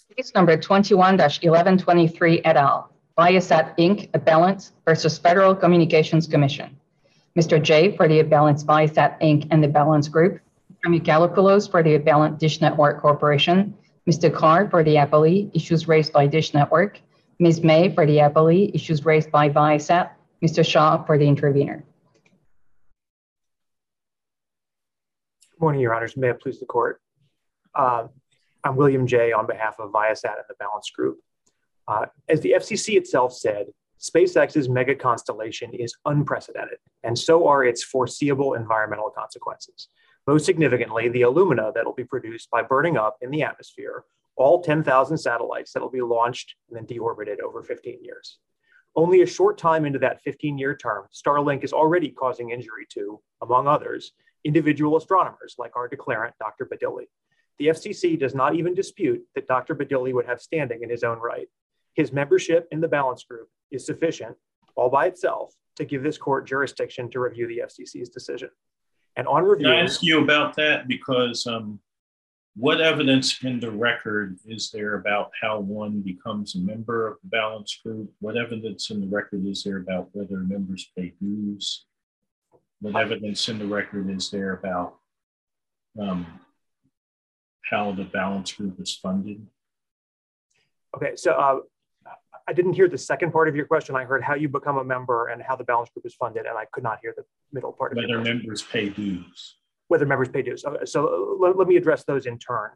Case number 21-1123 et al. Viasat Inc. Appellants versus Federal Communications Commission. Mr. J for the appellants Viasat Inc. and the Balance Group. Mr. Mikalopoulos for the appellant Dish Network Corporation. Mr. Carr for the appellee, issues raised by Dish Network. Ms. May for the appellee, issues raised by Viasat. Mr. Shaw for the intervener. Good morning, Your Honors. May it please the court. I'm William J. on behalf of Viasat and the Balance Group. As the FCC itself said, SpaceX's mega constellation is unprecedented, and so are its foreseeable environmental consequences. Most significantly, the alumina that will be produced by burning up in the atmosphere all 10,000 satellites that will be launched and then deorbited over 15 years. Only a short time into that 15-year term, Starlink is already causing injury to, among others, individual astronomers like our declarant, Dr. Badili. The FCC does not even dispute that Dr. Badili would have standing in his own right. His membership in the Balance Group is sufficient, all by itself, to give this court jurisdiction to review the FCC's decision. And on review— Can I ask you about that? Because what evidence in the record is there about how one becomes a member of the Balance Group? What evidence in the record is there about whether members pay dues? What evidence in the record is there about how the Balance Group is funded? Okay, so I didn't hear the second part of your question. I heard how you become a member and how the Balance Group is funded, and I could not hear the middle part of your question. Whether members pay dues. Whether members pay dues. Okay, so let me address those in turn.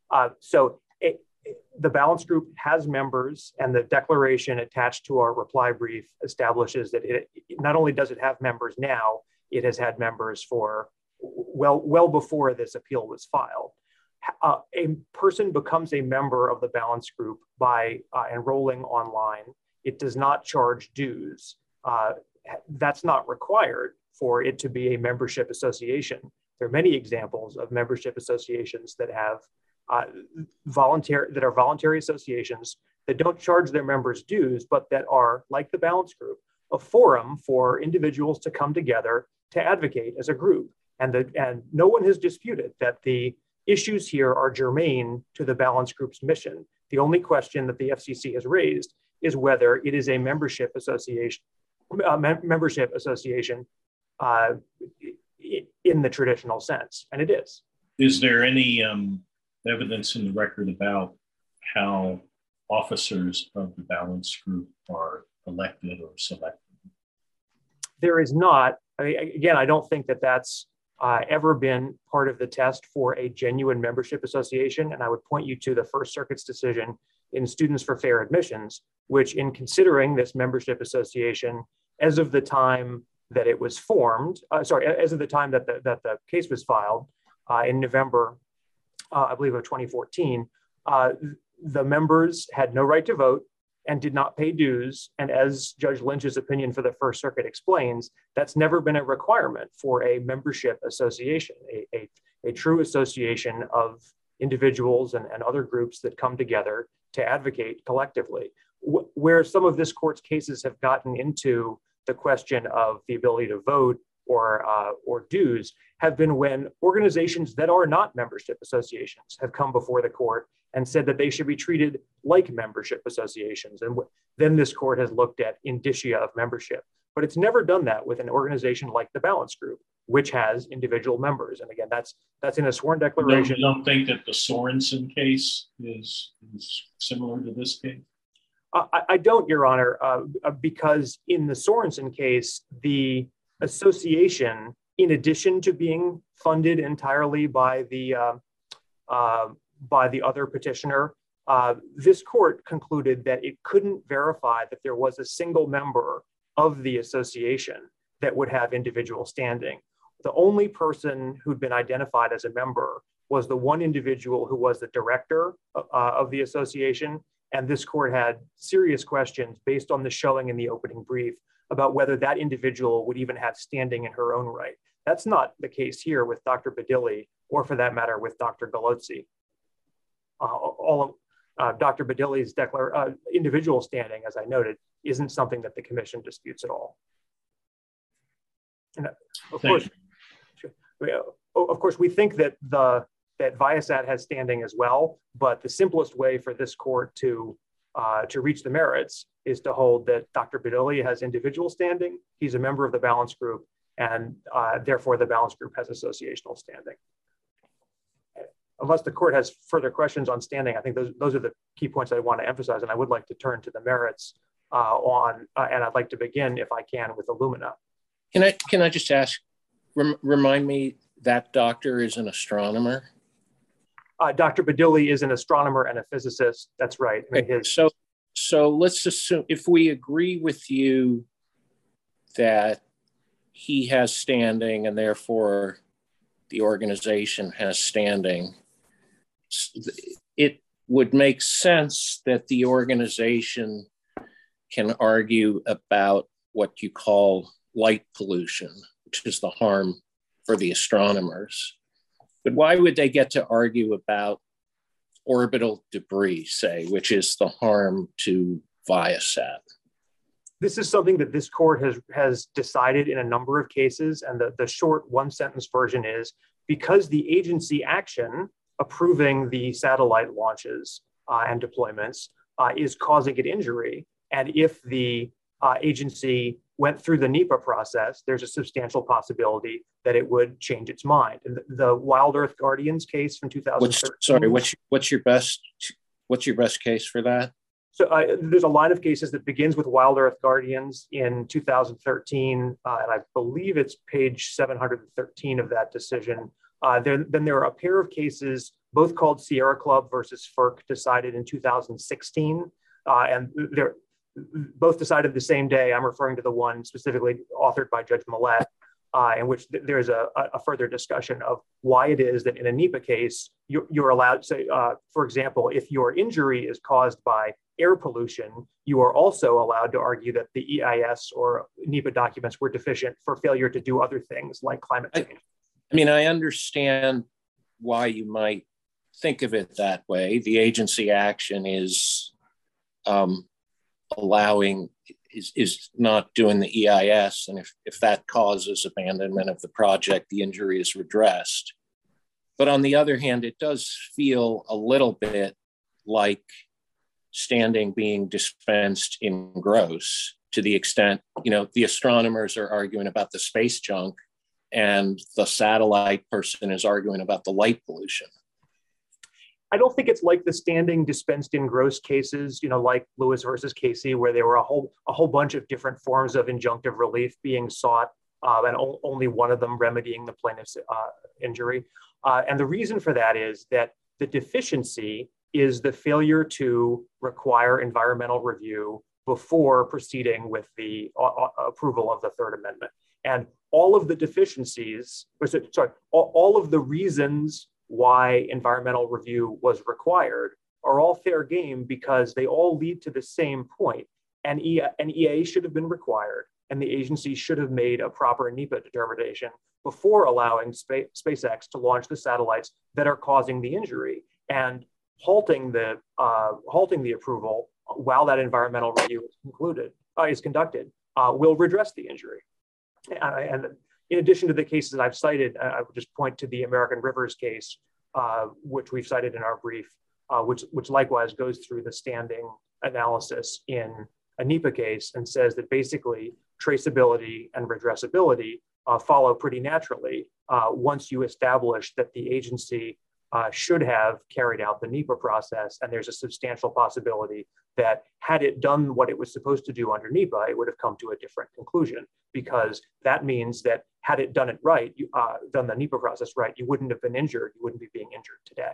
The Balance Group has members, and the declaration attached to our reply brief establishes that it not only does it have members now, it has had members for well before this appeal was filed. A person becomes a member of the Balance Group by enrolling online. It does not charge dues. That's not required for it to be a membership association. There are many examples of membership associations that have are voluntary associations that don't charge their members dues, but that are, like the Balance Group, a forum for individuals to come together to advocate as a group. And no one has disputed that the issues here are germane to the Balance Group's mission. The only question that the FCC has raised is whether it is a membership association in the traditional sense, and it is. Is there any evidence in the record about how officers of the Balance Group are elected or selected? There is not. Again, I don't think that that's ever been part of the test for a genuine membership association. And I would point you to the First Circuit's decision in Students for Fair Admissions, which, in considering this membership association as of the time that it was formed, as of the time that the case was filed in November, I believe, of 2014, the members had no right to vote and did not pay dues. And as Judge Lynch's opinion for the First Circuit explains, that's never been a requirement for a membership association, a true association of individuals and other groups that come together to advocate collectively. Where some of this court's cases have gotten into the question of the ability to vote or dues have been when organizations that are not membership associations have come before the court and said that they should be treated like membership associations. And then this court has looked at indicia of membership, but it's never done that with an organization like the Balance Group, which has individual members. And again, that's in a sworn declaration. You don't think that the Sorensen case is similar to this case? I don't, Your Honor, because in the Sorensen case, the association, in addition to being funded entirely by the other petitioner, this court concluded that it couldn't verify that there was a single member of the association that would have individual standing. The only person who'd been identified as a member was the one individual who was the director of the association. And this court had serious questions based on the showing in the opening brief about whether that individual would even have standing in her own right. That's not the case here with Dr. Badili, or for that matter, with Dr. Galozzi. All of Dr. Badili's individual standing, as I noted, isn't something that the commission disputes at all. And of course, we think that the that Viasat has standing as well, but the simplest way for this court to reach the merits is to hold that Dr. Badilli has individual standing. He's a member of the balance group, and therefore the balance group has associational standing. Unless the court has further questions on standing, I think those are the key points I want to emphasize, and I would like to turn to the merits and I'd like to begin, if I can, with Illumina. Can I just ask, remind me, that doctor is an astronomer? Dr. Badilli is an astronomer and a physicist. That's right. I mean, so let's assume, if we agree with you that he has standing and therefore the organization has standing, it would make sense that the organization can argue about what you call light pollution, which is the harm for the astronomers. But why would they get to argue about orbital debris, say, which is the harm to Viasat? This is something that this court has decided in a number of cases, and the short one-sentence version is, because the agency action approving the satellite launches and deployments is causing it injury, and if the agency went through the NEPA process, there's a substantial possibility that it would change its mind. And the Wild Earth Guardians case from 2013. What's your best case for that? So there's a line of cases that begins with Wild Earth Guardians in 2013, and I believe it's page 713 of that decision. Then there are a pair of cases, both called Sierra Club versus FERC, decided in 2016, and they're both decided the same day. I'm referring to the one specifically authored by Judge Millett, in which there's a further discussion of why it is that in a NEPA case, you're allowed to say, for example, if your injury is caused by air pollution, you are also allowed to argue that the EIS or NEPA documents were deficient for failure to do other things like climate change. I mean, I understand why you might think of it that way. The agency action is is not doing the EIS, and if that causes abandonment of the project, the injury is redressed. But on the other hand, it does feel a little bit like standing being dispensed in gross, to the extent, the astronomers are arguing about the space junk and the satellite person is arguing about the light pollution. I don't think it's like the standing dispensed in gross cases, like Lewis versus Casey, where there were a whole bunch of different forms of injunctive relief being sought, and only one of them remedying the plaintiff's injury. And the reason for that is that the deficiency is the failure to require environmental review before proceeding with the approval of the Third Amendment. And all of the deficiencies, all of the reasons why environmental review was required are all fair game because they all lead to the same point. An EA should have been required, and the agency should have made a proper NEPA determination before allowing SpaceX to launch the satellites that are causing the injury. And halting the approval while that environmental review is conducted will redress the injury. And in addition to the cases I've cited, I would just point to the American Rivers case, which we've cited in our brief, which likewise goes through the standing analysis in a NEPA case and says that basically traceability and redressability follow pretty naturally once you establish that the agency should have carried out the NEPA process, and there's a substantial possibility that had it done what it was supposed to do under NEPA, it would have come to a different conclusion, because that means that had it done it right, done the NEPA process right, you wouldn't have been injured, you wouldn't be being injured today.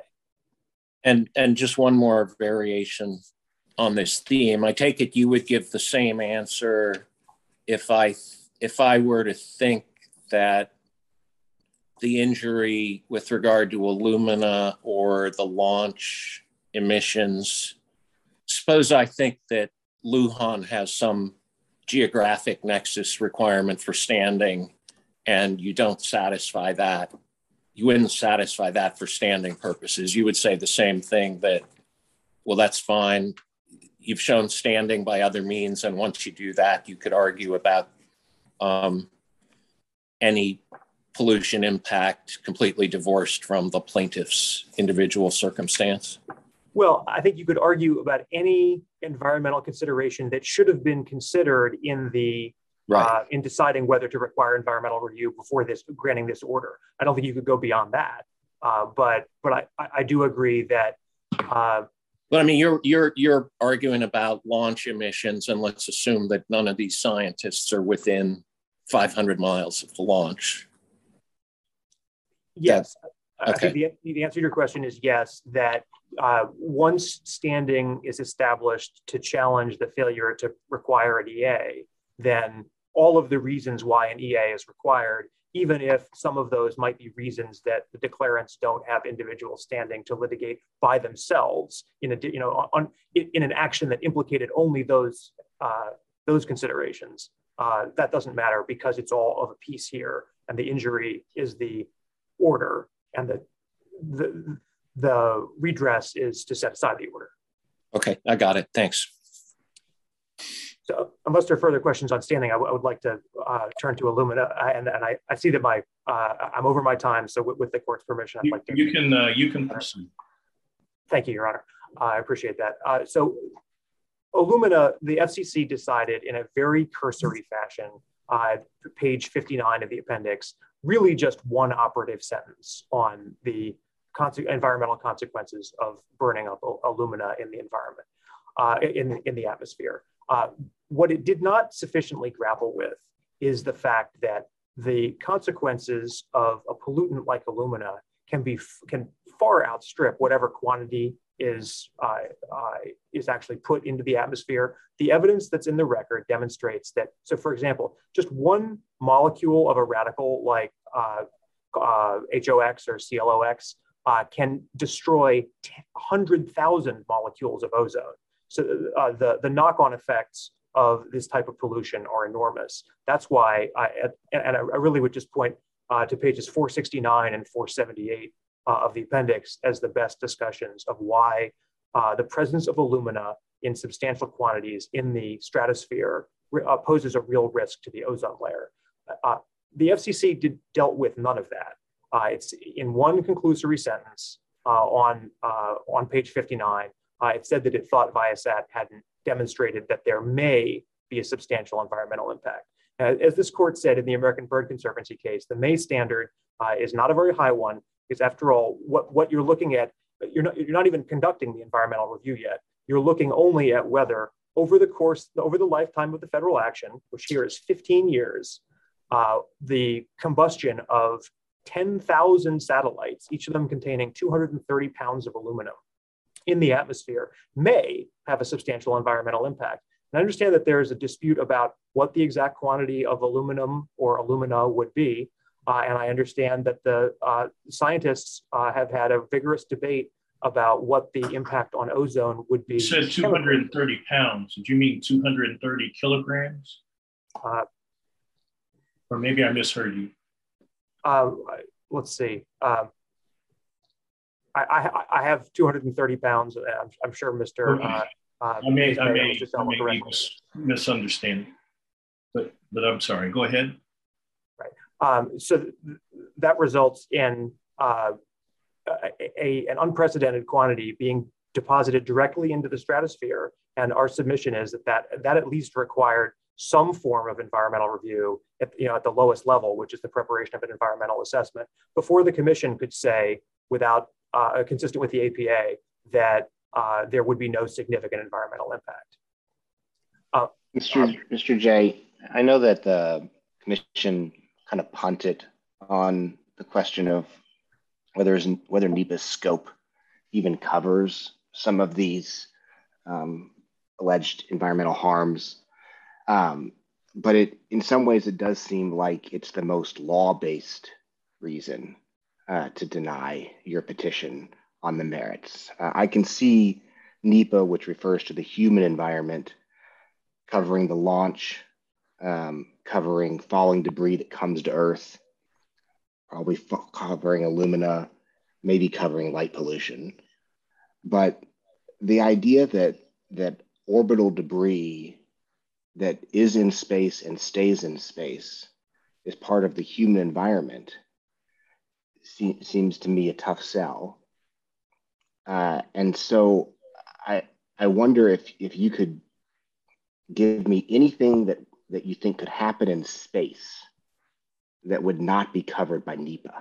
And just one more variation on this theme, I take it you would give the same answer if I were to think that the injury with regard to Illumina or the launch emissions, suppose I think that Lujan has some geographic nexus requirement for standing and you don't satisfy that, you wouldn't satisfy that for standing purposes. You would say the same thing, that, well, that's fine. You've shown standing by other means. And once you do that, you could argue about any pollution impact completely divorced from the plaintiff's individual circumstance? Well, I think you could argue about any environmental consideration that should have been considered in the in deciding whether to require environmental review before granting this order. I don't think you could go beyond that. But I do agree that. But I mean, you're arguing about launch emissions, and let's assume that none of these scientists are within 500 miles of the launch. Yes, okay. I think the answer to your question is yes, that once standing is established to challenge the failure to require an EA, then all of the reasons why an EA is required, even if some of those might be reasons that the declarants don't have individual standing to litigate by themselves in an action that implicated only those considerations. That doesn't matter because it's all of a piece here, and the injury is the order, and the redress is to set aside the order. Okay, I got it. Thanks. So, unless there are further questions on standing, I would like to turn to Illumina, and I see that I'm over my time. So, with the court's permission, I'd like to. You can proceed. Thank you, Your Honor. I appreciate that. So, Illumina, the FCC decided in a very cursory fashion, page 59 of the appendix, really just one operative sentence on the environmental consequences of burning up alumina in the environment, in the atmosphere. What it did not sufficiently grapple with is the fact that the consequences of a pollutant like alumina can far outstrip whatever quantity is actually put into the atmosphere. The evidence that's in the record demonstrates that. So, for example, just one molecule of a radical like HOX or CLOX can destroy 100,000 molecules of ozone. So the knock-on effects of this type of pollution are enormous. That's why I really would just point to pages 469 and 478 of the appendix as the best discussions of why the presence of alumina in substantial quantities in the stratosphere poses a real risk to the ozone layer. The FCC dealt with none of that. It's in one conclusory sentence on page 59. It said that it thought Viasat hadn't demonstrated that there may be a substantial environmental impact. As this court said in the American Bird Conservancy case, the May standard is not a very high one, because after all, what you're looking at, you're not even conducting the environmental review yet. You're looking only at whether over the lifetime of the federal action, which here is 15 years, the combustion of 10,000 satellites, each of them containing 230 pounds of aluminum in the atmosphere, may have a substantial environmental impact. And I understand that there is a dispute about what the exact quantity of aluminum or alumina would be. And I understand that the scientists have had a vigorous debate about what the impact on ozone would be. You said 230 pounds. Did you mean 230 kilograms? Or maybe I misheard you. Let's see. I have 230 pounds. I'm sure Mr. Okay. I may be misunderstanding, but I'm sorry. Go ahead. Right. So that results in an unprecedented quantity being deposited directly into the stratosphere. And our submission is that at least required some form of environmental review at the lowest level, which is the preparation of an environmental assessment, before the commission could say, without consistent with the APA, that there would be no significant environmental impact. Mr. Jay, I know that the commission kind of punted on the question of whether NEPA's scope even covers some of these alleged environmental harms. But in some ways, it does seem like it's the most law-based reason to deny your petition on the merits. I can see NEPA, which refers to the human environment, covering the launch, covering falling debris that comes to Earth, probably covering alumina, maybe covering light pollution. But the idea that orbital debris that is in space and stays in space is part of the human environment seems to me a tough sell. And so I wonder if you could give me anything that you think could happen in space that would not be covered by NEPA.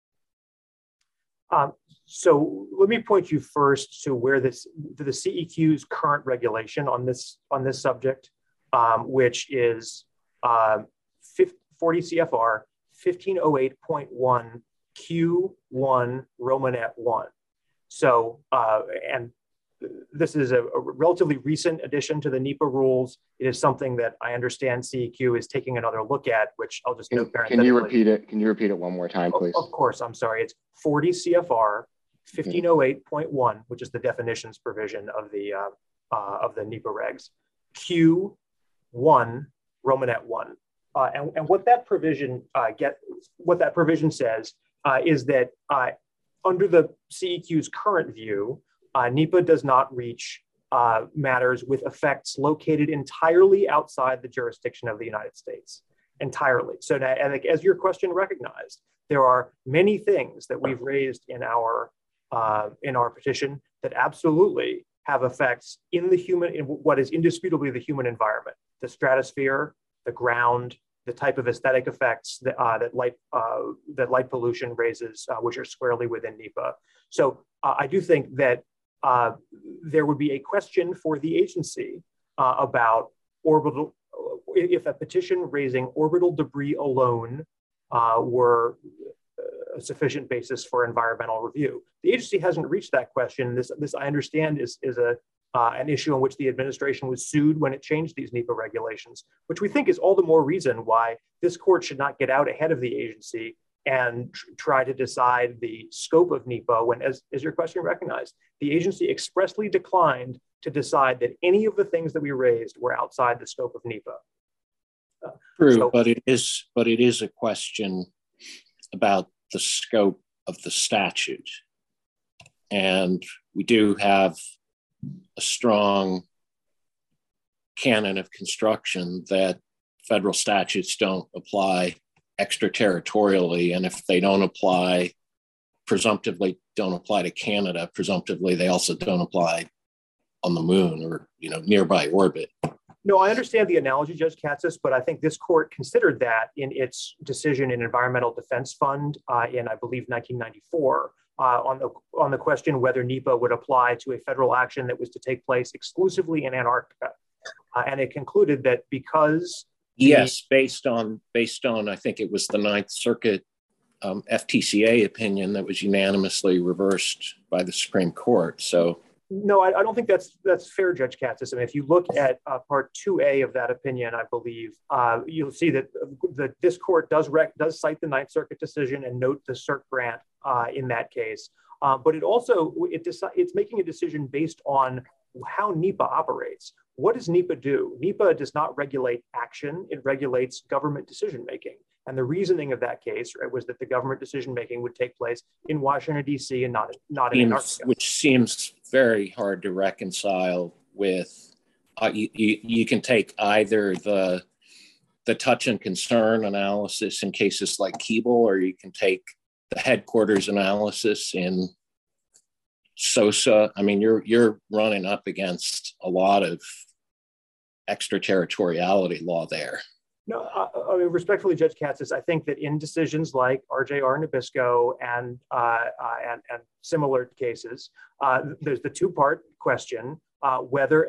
So let me point you first to where the CEQ's current regulation on this subject, which is 40 CFR 1508.1 Q1 Romanet 1. So, and this is a relatively recent addition to the NEPA rules. It is something that I understand CEQ is taking another look at, which I'll just note parenthetically. Can you repeat it? Can you repeat it one more time, please? Of course, I'm sorry. It's 40 CFR 1508.1, which is the definitions provision of the NEPA regs. Q1 Romanet 1. And what that provision says is that under the CEQ's current view, NEPA does not reach matters with effects located entirely outside the jurisdiction of the United States. Entirely. So now, and as your question recognized, there are many things that we've raised in our petition that absolutely have effects in what is indisputably the human environment, the stratosphere, the ground, the type of aesthetic effects that light pollution raises, which are squarely within NEPA. So I do think that there would be a question for the agency about orbital, if a petition raising orbital debris alone were a sufficient basis for environmental review. The agency hasn't reached that question. This I understand is an issue on which the administration was sued when it changed these NEPA regulations, which we think is all the more reason why this court should not get out ahead of the agency and try to decide the scope of NEPA when, as your question recognized, the agency expressly declined to decide that any of the things that we raised were outside the scope of NEPA. True, but it is a question about the scope of the statute. And we do have a strong canon of construction that federal statutes don't apply extraterritorially. And if they don't apply, presumptively don't apply to Canada, presumptively they also don't apply on the moon or nearby orbit. No, I understand the analogy, Judge Katsas, but I think this court considered that in its decision in Environmental Defense Fund in, I believe, 1994 on the question whether NEPA would apply to a federal action that was to take place exclusively in Antarctica. And it concluded that because... Yes, based on, I think it was the Ninth Circuit FTCA opinion that was unanimously reversed by the Supreme Court. So... No, I don't think that's fair, Judge Katsas. I mean, if you look at Part 2A of that opinion, I believe, you'll see that this court does cite the Ninth Circuit decision and note the cert grant in that case. But it's making a decision based on how NEPA operates. What does NEPA do? NEPA does not regulate action. It regulates government decision-making. And the reasoning of that case was that the government decision-making would take place in Washington, D.C. and not in Antarctica. Which seems very hard to reconcile with, you can take either the touch and concern analysis in cases like Keeble, or you can take the headquarters analysis in SOSA. I mean, you're running up against a lot of extraterritoriality law there. No, I mean, respectfully, Judge Katsas, I think that in decisions like RJR Nabisco and similar cases, there's the two-part question whether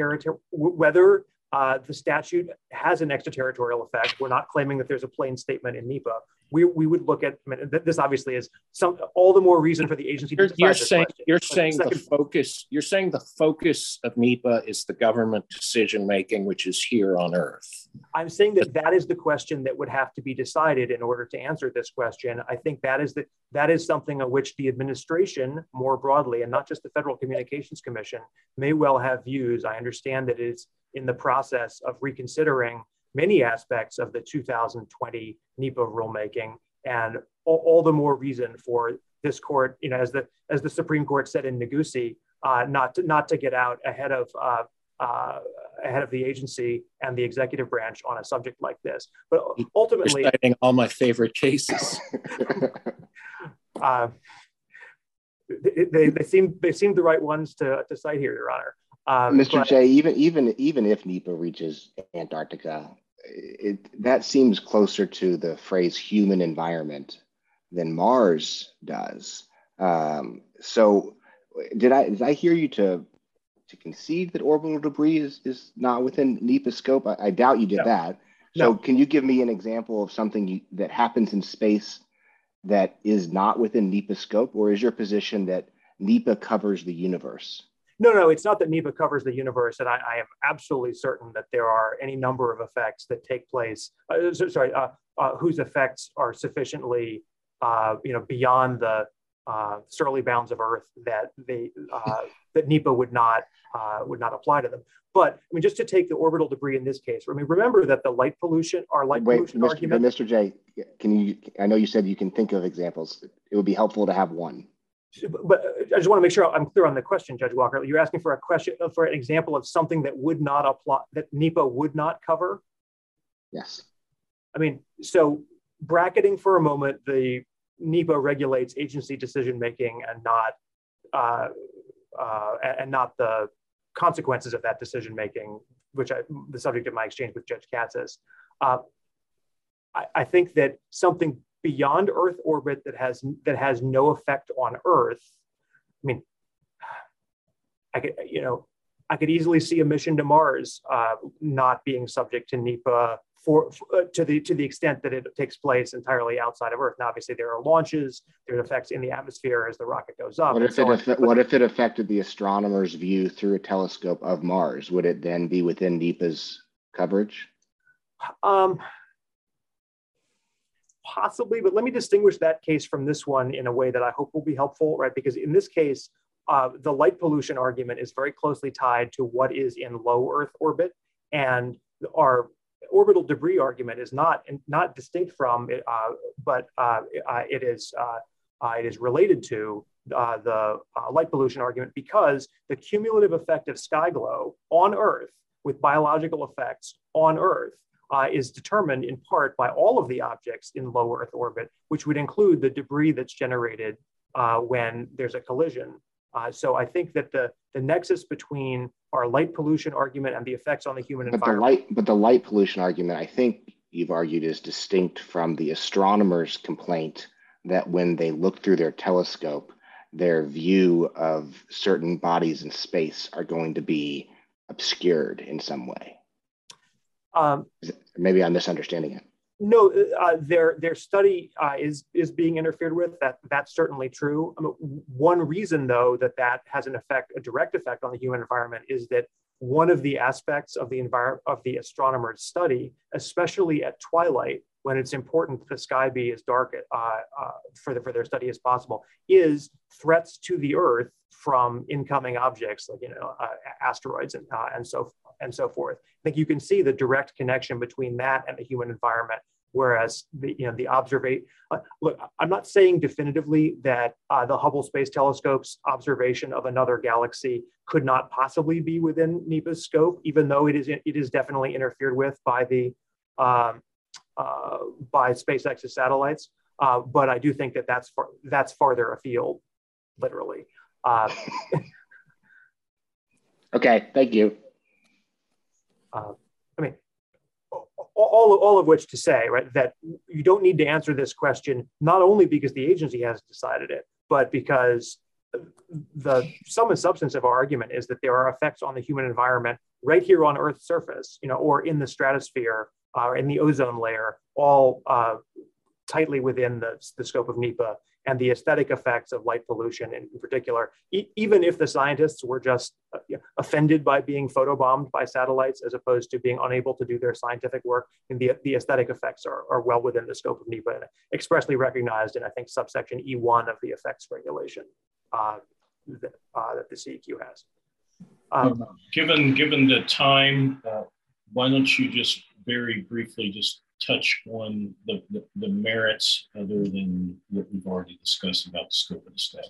the statute has an extraterritorial effect. We're not claiming that there's a plain statement in NEPA. We would look at, I mean, this obviously is all the more reason for the agency to decide You're saying the focus of NEPA is the government decision making, which is here on Earth. I'm saying that is the question that would have to be decided in order to answer this question. I think that is something on which the administration more broadly, and not just the Federal Communications Commission, may well have views. I understand that it's in the process of reconsidering many aspects of the 2020 NEPA rulemaking, and all the more reason for this court, as the Supreme Court said in Negussi, not to get out ahead of the agency and the executive branch on a subject like this. But ultimately, you're citing all my favorite cases. They seem the right ones to cite here, Your Honor. Mr. J, even if NEPA reaches Antarctica, that seems closer to the phrase human environment than Mars does. So did I hear you to concede that orbital debris is not within NEPA scope? I doubt you did that. So can you give me an example of something that happens in space that is not within NEPA scope, or is your position that NEPA covers the universe? No, it's not that NEPA covers the universe, and I am absolutely certain that there are any number of effects that take place. Whose effects are sufficiently, beyond the surly bounds of Earth that that NEPA would not apply to them. But I mean, just to take the orbital debris in this case, I mean, remember that the light pollution, argument. Mr. J, I know you said you can think of examples. It would be helpful to have one. But I just want to make sure I'm clear on the question, Judge Walker. You're asking for an example of something that would not apply, that NEPA would not cover? Yes. I mean, so bracketing for a moment, the NEPA regulates agency decision-making and not the consequences of that decision-making, which the subject of my exchange with Judge Katz is. I think that something beyond Earth orbit that has no effect on Earth. I mean, I could easily see a mission to Mars not being subject to NEPA to the extent that it takes place entirely outside of Earth. Now, obviously, there are launches, there are effects in the atmosphere as the rocket goes up. What if it affected the astronomer's view through a telescope of Mars? Would it then be within NEPA's coverage? Possibly, but let me distinguish that case from this one in a way that I hope will be helpful, right? Because in this case, the light pollution argument is very closely tied to what is in low Earth orbit, and our orbital debris argument is not distinct from it, but it is related to the light pollution argument, because the cumulative effect of sky glow on Earth with biological effects on Earth is determined in part by all of the objects in low Earth orbit, which would include the debris that's generated when there's a collision. So I think that the nexus between our light pollution argument and the effects on the human environment. But the light pollution argument, I think you've argued, is distinct from the astronomer's complaint that when they look through their telescope, their view of certain bodies in space are going to be obscured in some way. Maybe I'm misunderstanding it. No, their study is being interfered with. That's certainly true. One reason, though, that has a direct effect on the human environment is that one of the aspects of the astronomer's study, especially at twilight, when it's important that the sky be as dark for their study as possible, is threats to the Earth from incoming objects like asteroids and so forth. I think you can see the direct connection between that and the human environment. Whereas the observation, look, I'm not saying definitively that the Hubble Space Telescope's observation of another galaxy could not possibly be within NEPA's scope, even though it is definitely interfered with by by SpaceX's satellites. But I do think that that's farther afield, literally. Okay, thank you. All of which to say, right, that you don't need to answer this question, not only because the agency has decided it, but because the sum and substance of our argument is that there are effects on the human environment right here on Earth's surface, or in the stratosphere, or in the ozone layer, all tightly within the scope of NEPA, and the aesthetic effects of light pollution in particular, even if the scientists were just offended by being photobombed by satellites as opposed to being unable to do their scientific work, and the aesthetic effects are well within the scope of NEPA and expressly recognized in, I think, subsection E1 of the effects regulation that the CEQ has. Given the time, why don't you just very briefly just touch on the merits other than what we've already discussed about the scope of the statute?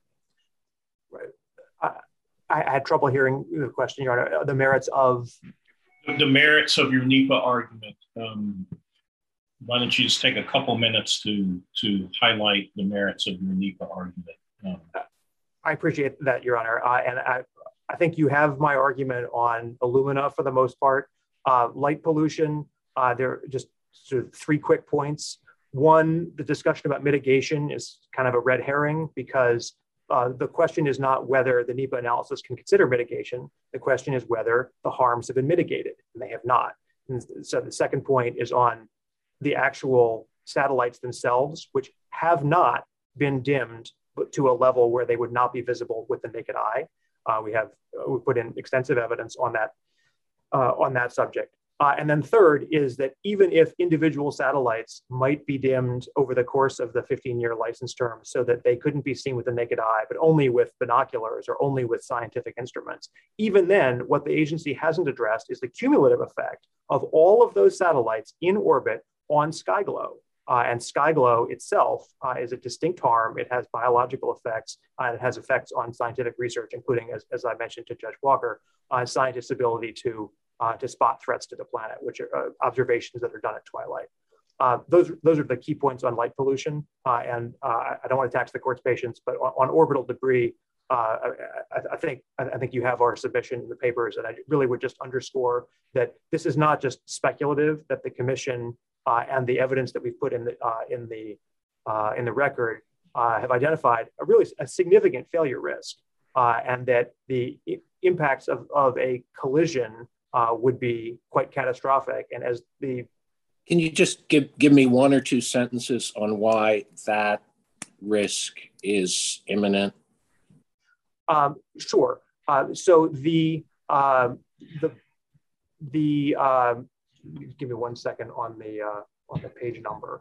Right. I had trouble hearing the question, Your Honor. The merits of? The merits of your NEPA argument. why don't you just take a couple minutes to highlight the merits of your NEPA argument? I appreciate that, Your Honor. And I think you have my argument on alumina for the most part. Light pollution, there are just sort of 3 quick points. One, the discussion about mitigation is kind of a red herring because the question is not whether the NEPA analysis can consider mitigation. The question is whether the harms have been mitigated, and they have not. And so the second point is on the actual satellites themselves, which have not been dimmed to a level where they would not be visible with the naked eye. We put in extensive evidence on that subject. And then third is that even if individual satellites might be dimmed over the course of the 15-year license term so that they couldn't be seen with the naked eye, but only with binoculars or only with scientific instruments, even then, what the agency hasn't addressed is the cumulative effect of all of those satellites in orbit on SkyGlow. And SkyGlow itself is a distinct harm. It has biological effects. It has effects on scientific research, including, as I mentioned to Judge Walker, scientists' ability to spot threats to the planet, which are observations that are done at twilight. Those are the key points on light pollution. And I don't want to tax the court's patience, but on orbital debris, I think you have our submission in the papers, and I really would just underscore that this is not just speculative. That the commission and the evidence that we've put in the record have identified a significant failure risk, and that the impacts of a collision would be quite catastrophic. And as the Can you just give me 1 or 2 sentences on why that risk is imminent? Sure. So give me 1 second on the page number.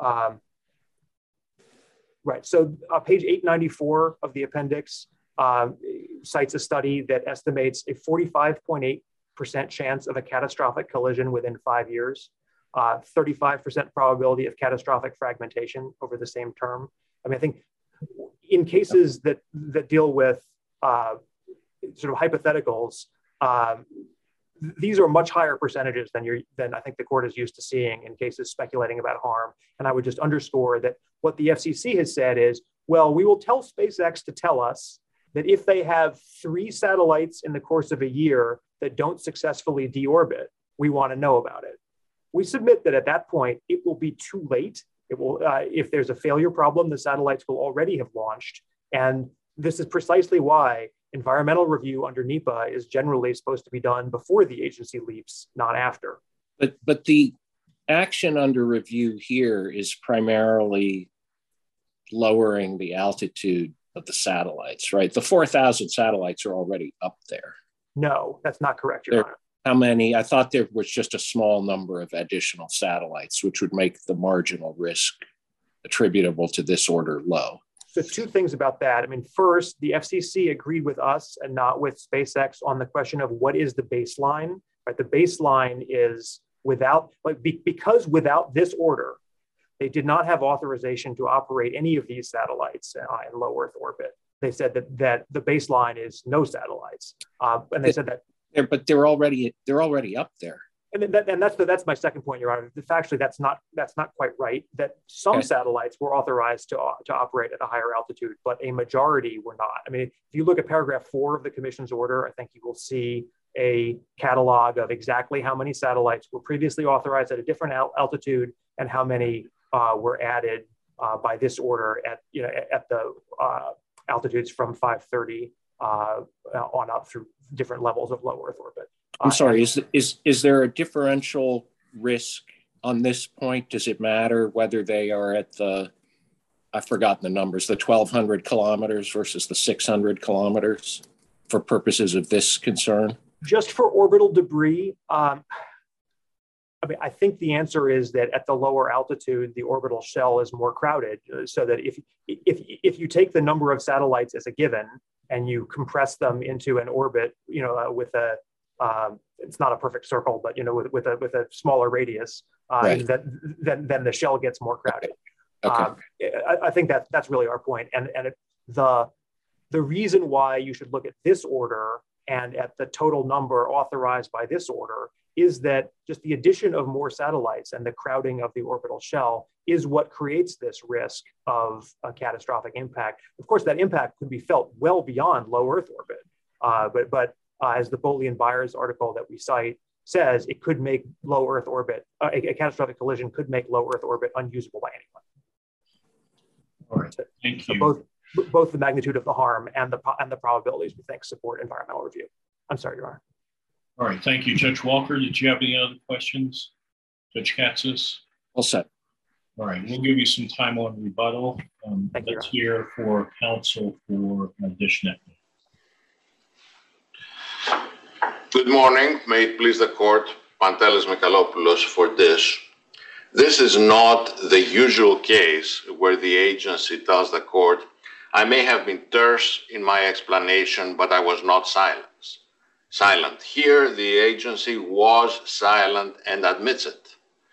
Right. So page 894 of the appendix cites a study that estimates a 45.8% chance of a catastrophic collision within 5 years, 35% probability of catastrophic fragmentation over the same term. I mean, I think in cases that deal with sort of hypotheticals, these are much higher percentages than I think the court is used to seeing in cases speculating about harm. And I would just underscore that what the FCC has said is, well, we will tell SpaceX to tell us that if they have 3 satellites in the course of a year that don't successfully deorbit, we want to know about it. We submit that at that point, it will be too late. It will, if there's a failure problem, the satellites will already have launched. And this is precisely why environmental review under NEPA is generally supposed to be done before the agency leaps, not after. But the action under review here is primarily lowering the altitude of the satellites, right? The 4,000 satellites are already up there. No, that's not correct, Your Honor. How many? I thought there was just a small number of additional satellites, which would make the marginal risk attributable to this order low. So 2 things about that. I mean, first, the FCC agreed with us and not with SpaceX on the question of what is the baseline, right? The baseline is because without this order, they did not have authorization to operate any of these satellites in low Earth orbit. They said that the baseline is no satellites. And they said that. But they're already up there. And that's my second point, Your Honor. Factually, that's not quite right. That some satellites were authorized to operate at a higher altitude, but a majority were not. I mean, if you look at paragraph 4 of the commission's order, I think you will see a catalog of exactly how many satellites were previously authorized at a different altitude and how many were added by this order at the altitudes from 530 on up through different levels of low Earth orbit. I'm sorry, is there a differential risk on this point? Does it matter whether they are at I've forgotten the numbers, the 1,200 kilometers versus the 600 kilometers for purposes of this concern? Just for orbital debris, I mean, I think the answer is that at the lower altitude, the orbital shell is more crowded, so that if you take the number of satellites as a given and you compress them into an orbit, with a it's not a perfect circle, but with a smaller radius, right, then the shell gets more crowded. Okay. I think that's really our point, and the reason why you should look at this order and at the total number authorized by this order is that just the addition of more satellites and the crowding of the orbital shell is what creates this risk of a catastrophic impact. Of course, that impact could be felt well beyond low Earth orbit, but as the Boley and Byers article that we cite says, it could make low Earth orbit, a catastrophic collision could make low Earth orbit unusable by anyone. All right, thank you. So both the magnitude of the harm and the probabilities, we think, support environmental review. I'm sorry, Your Honor. All right, thank you. Judge Walker, did you have any other questions? Judge Katsas? All set. All right, we'll give you some time on rebuttal. Let's hear for counsel for Dishnet. Good morning. May it please the court, Pantelis Michalopoulos for this. This is not the usual case where the agency tells the court, I may have been terse in my explanation, but I was not silent. Here, the agency was silent and admits it.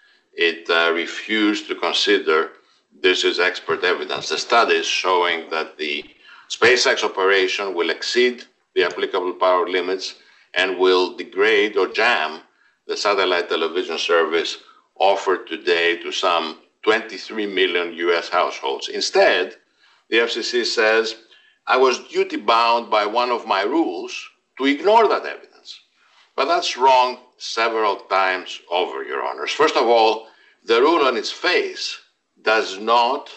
It refused to consider this is expert evidence. The studies showing that the SpaceX operation will exceed the applicable power limits and will degrade or jam the satellite television service offered today to some 23 million US households. Instead, the FCC says, I was duty bound by one of my rules to ignore that evidence. But that's wrong several times over, Your Honors. First of all, the rule on its face does not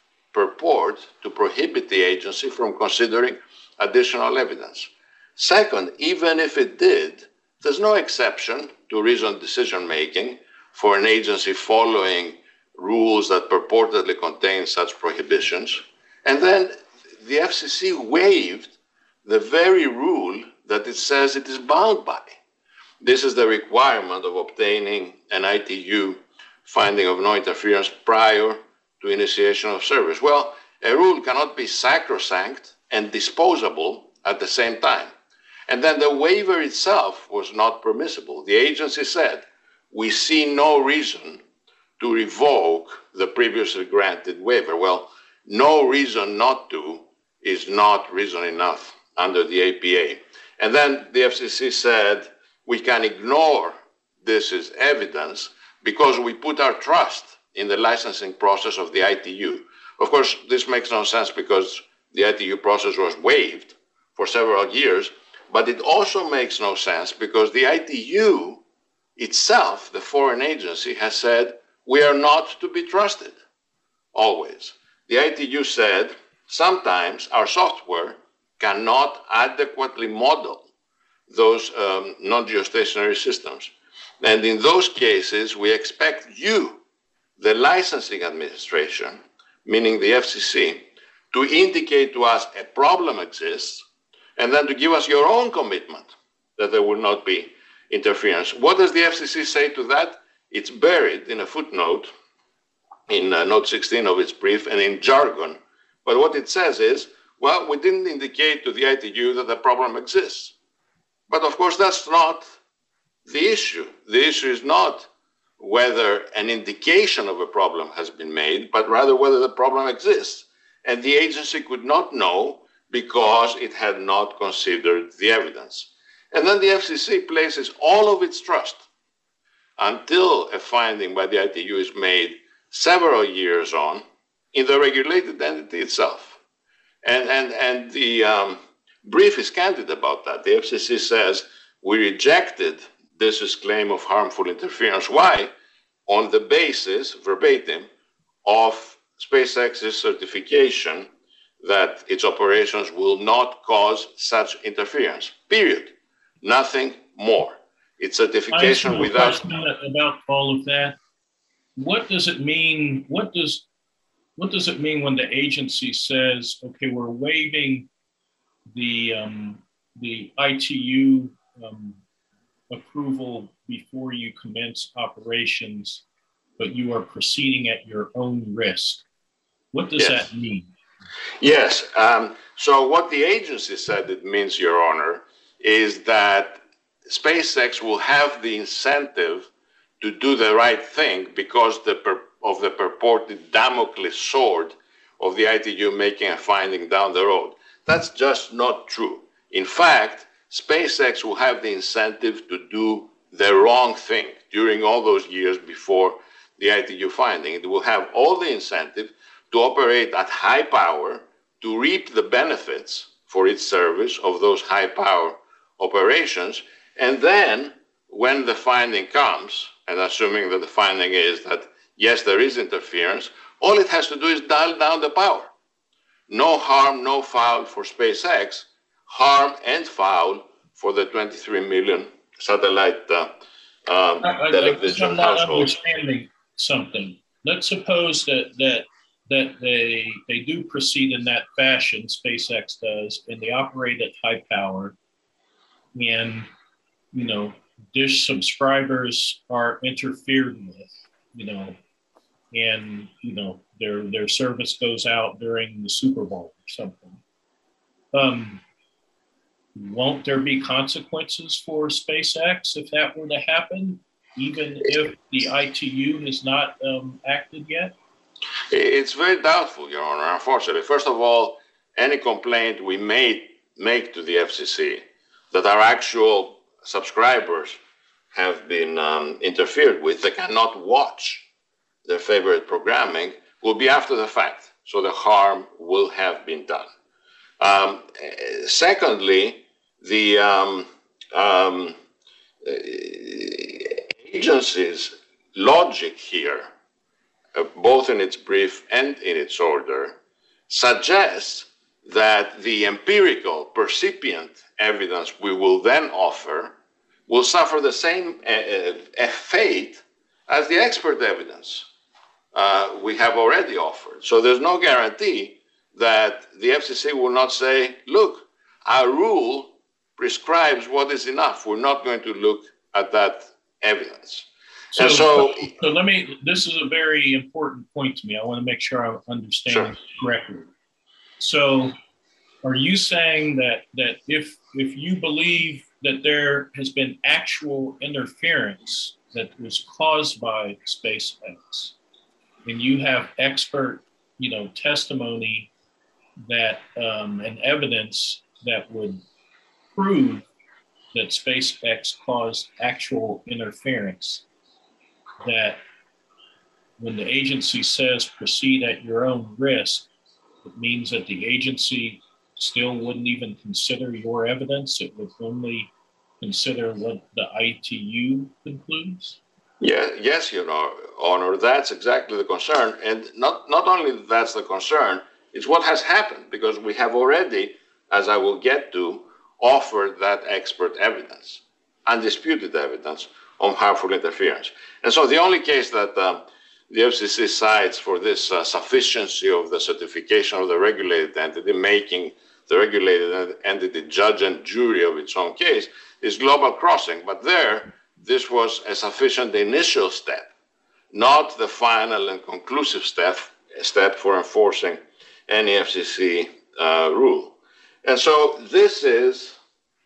purport to prohibit the agency from considering additional evidence. Second, even if it did, there's no exception to reasoned decision-making for an agency following rules that purportedly contain such prohibitions. And then the FCC waived the very rule that it says it is bound by. This is the requirement of obtaining an ITU finding of no interference prior to initiation of service. Well, a rule cannot be sacrosanct and disposable at the same time. And then the waiver itself was not permissible. The agency said, we see no reason to revoke the previously granted waiver. Well, no reason not to is not reason enough under the APA. And then the FCC said, we can ignore this as evidence because we put our trust in the licensing process of the ITU. Of course, this makes no sense because the ITU process was waived for several years, but it also makes no sense because the ITU itself, the foreign agency, has said, we are not to be trusted, always. The ITU said, sometimes our software cannot adequately model those non-geostationary systems. And in those cases, we expect you, the licensing administration, meaning the FCC, to indicate to us a problem exists and then to give us your own commitment that there will not be interference. What does the FCC say to that? It's buried in a footnote in note 16 of its brief and in jargon. But what it says is, well, we didn't indicate to the ITU that the problem exists. But of course, that's not the issue. The issue is not whether an indication of a problem has been made, but rather whether the problem exists. And the agency could not know because it had not considered the evidence. And then the FCC places all of its trust until a finding by the ITU is made several years on in the regulated entity itself. And the brief is candid about that. The FCC says, we rejected this claim of harmful interference. Why? On the basis, verbatim, of SpaceX's certification that its operations will not cause such interference, period. Nothing more. It's certification without... About all of that, what does it mean? What does it mean when the agency says, okay, we're waiving the ITU approval before you commence operations, but you are proceeding at your own risk? What does that mean? Yes. So what the agency said it means, Your Honor, is that SpaceX will have the incentive to do the right thing because of the purported Damocles sword of the ITU making a finding down the road. That's just not true. In fact, SpaceX will have the incentive to do the wrong thing during all those years before the ITU finding. It will have all the incentive to operate at high power, to reap the benefits for its service of those high power operations. And then when the finding comes, and assuming that the finding is that, yes, there is interference, all it has to do is dial down the power. No harm, no foul for SpaceX, harm and foul for the 23 million satellite television I'm not households. understanding something. Let's suppose that they do proceed in that fashion, SpaceX does, and they operate at high power, and Dish subscribers are interfered with, and their service goes out during the Super Bowl or something. Won't there be consequences for SpaceX if that were to happen, even if the ITU has not acted yet? It's very doubtful, Your Honor, unfortunately. First of all, any complaint we may make to the FCC that our actual subscribers have been interfered with, they cannot watch their favorite programming, will be after the fact. So the harm will have been done. Secondly, the agency's logic here, both in its brief and in its order, suggests that the empirical percipient evidence we will then offer will suffer the same fate as the expert evidence we have already offered. So there's no guarantee that the FCC will not say, look, our rule prescribes what is enough. We're not going to look at that evidence. So let me, this is a very important point to me. I want to make sure I understand correctly. So are you saying that if you believe that there has been actual interference that was caused by SpaceX, and you have expert, testimony that and evidence that would prove that SpaceX caused actual interference, that when the agency says proceed at your own risk, it means that the agency still wouldn't even consider your evidence? It would only consider what the ITU concludes? Yeah, yes, Your Honor, that's exactly the concern. And not only that's the concern, it's what has happened, because we have already, as I will get to, offered that expert evidence, undisputed evidence on harmful interference. And so the only case that the FCC cites for this sufficiency of the certification of the regulated entity, making the regulated entity judge and jury of its own case, is Global Crossing. But there, this was a sufficient initial step, not the final and conclusive step for enforcing any FCC rule. And so this is,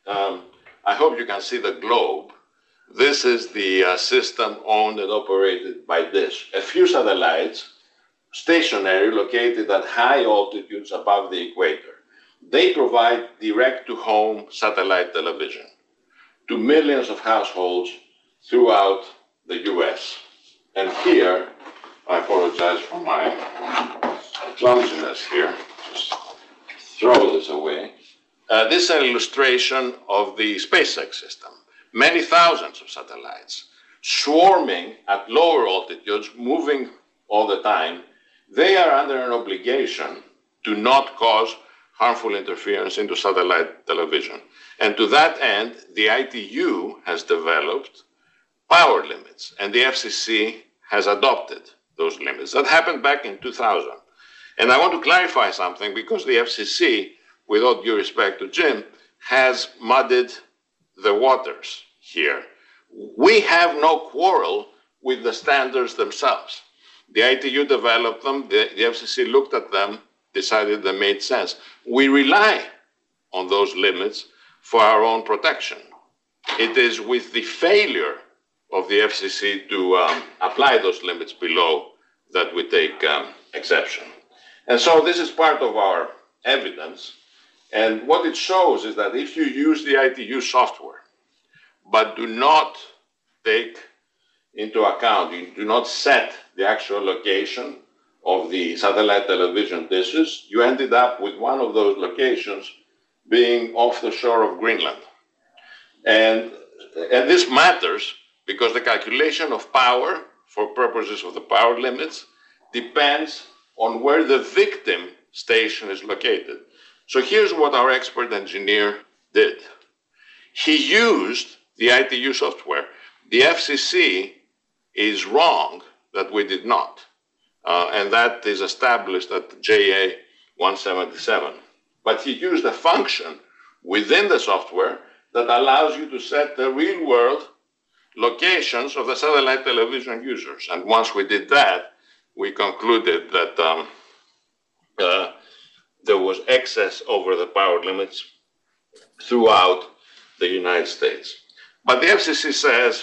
I hope you can see the globe. This is the system owned and operated by Dish. A few satellites, stationary, located at high altitudes above the equator. They provide direct-to-home satellite television to millions of households throughout the US. And here, I apologize for my clumsiness here. Just throw this away. This is an illustration of the SpaceX system. Many thousands of satellites swarming at lower altitudes, moving all the time. They are under an obligation to not cause harmful interference into satellite television. And to that end, the ITU has developed power limits, and the FCC has adopted those limits. That happened back in 2000. And I want to clarify something, because the FCC, with all due respect to Jim, has muddied the waters here. We have no quarrel with the standards themselves. The ITU developed them, the FCC looked at them, decided they made sense. We rely on those limits for our own protection. It is with the failure of the FCC to apply those limits below that we take exception. And so this is part of our evidence. And what it shows is that if you use the ITU software, but do not take into account, you do not set the actual location of the satellite television dishes, you ended up with one of those locations being off the shore of Greenland. And this matters because the calculation of power for purposes of the power limits depends on where the victim station is located. So here's what our expert engineer did. He used the ITU software. The FCC is wrong that we did not. And that is established at JA 177. But he used a function within the software that allows you to set the real world locations of the satellite television users. And once we did that, we concluded that there was excess over the power limits throughout the United States. But the FCC says,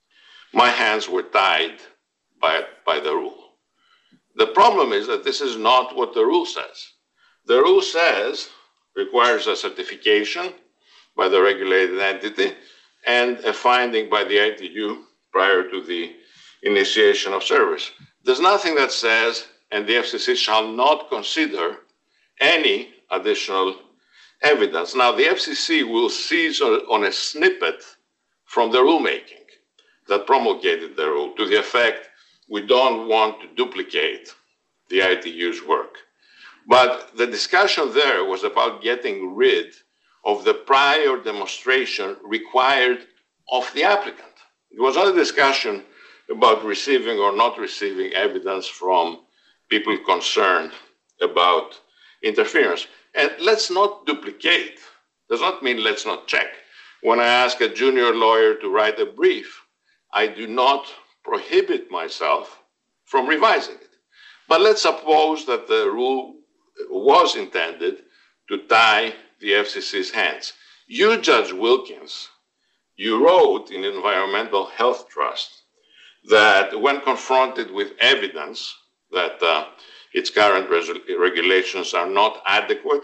my hands were tied by the rule. The problem is that this is not what the rule says. The rule says, requires a certification by the regulated entity and a finding by the ITU prior to the initiation of service. There's nothing that says, and the FCC shall not consider any additional evidence. Now, the FCC will seize on a snippet from the rulemaking that promulgated the rule to the effect, we don't want to duplicate the ITU's work. But the discussion there was about getting rid of the prior demonstration required of the applicant. It was not a discussion about receiving or not receiving evidence from people concerned about interference. And let's not duplicate. Does not mean let's not check. When I ask a junior lawyer to write a brief, I do not prohibit myself from revising it. But let's suppose that the rule was intended to tie the FCC's hands. You, Judge Wilkins, you wrote in Environmental Health Trust that when confronted with evidence that its current regulations are not adequate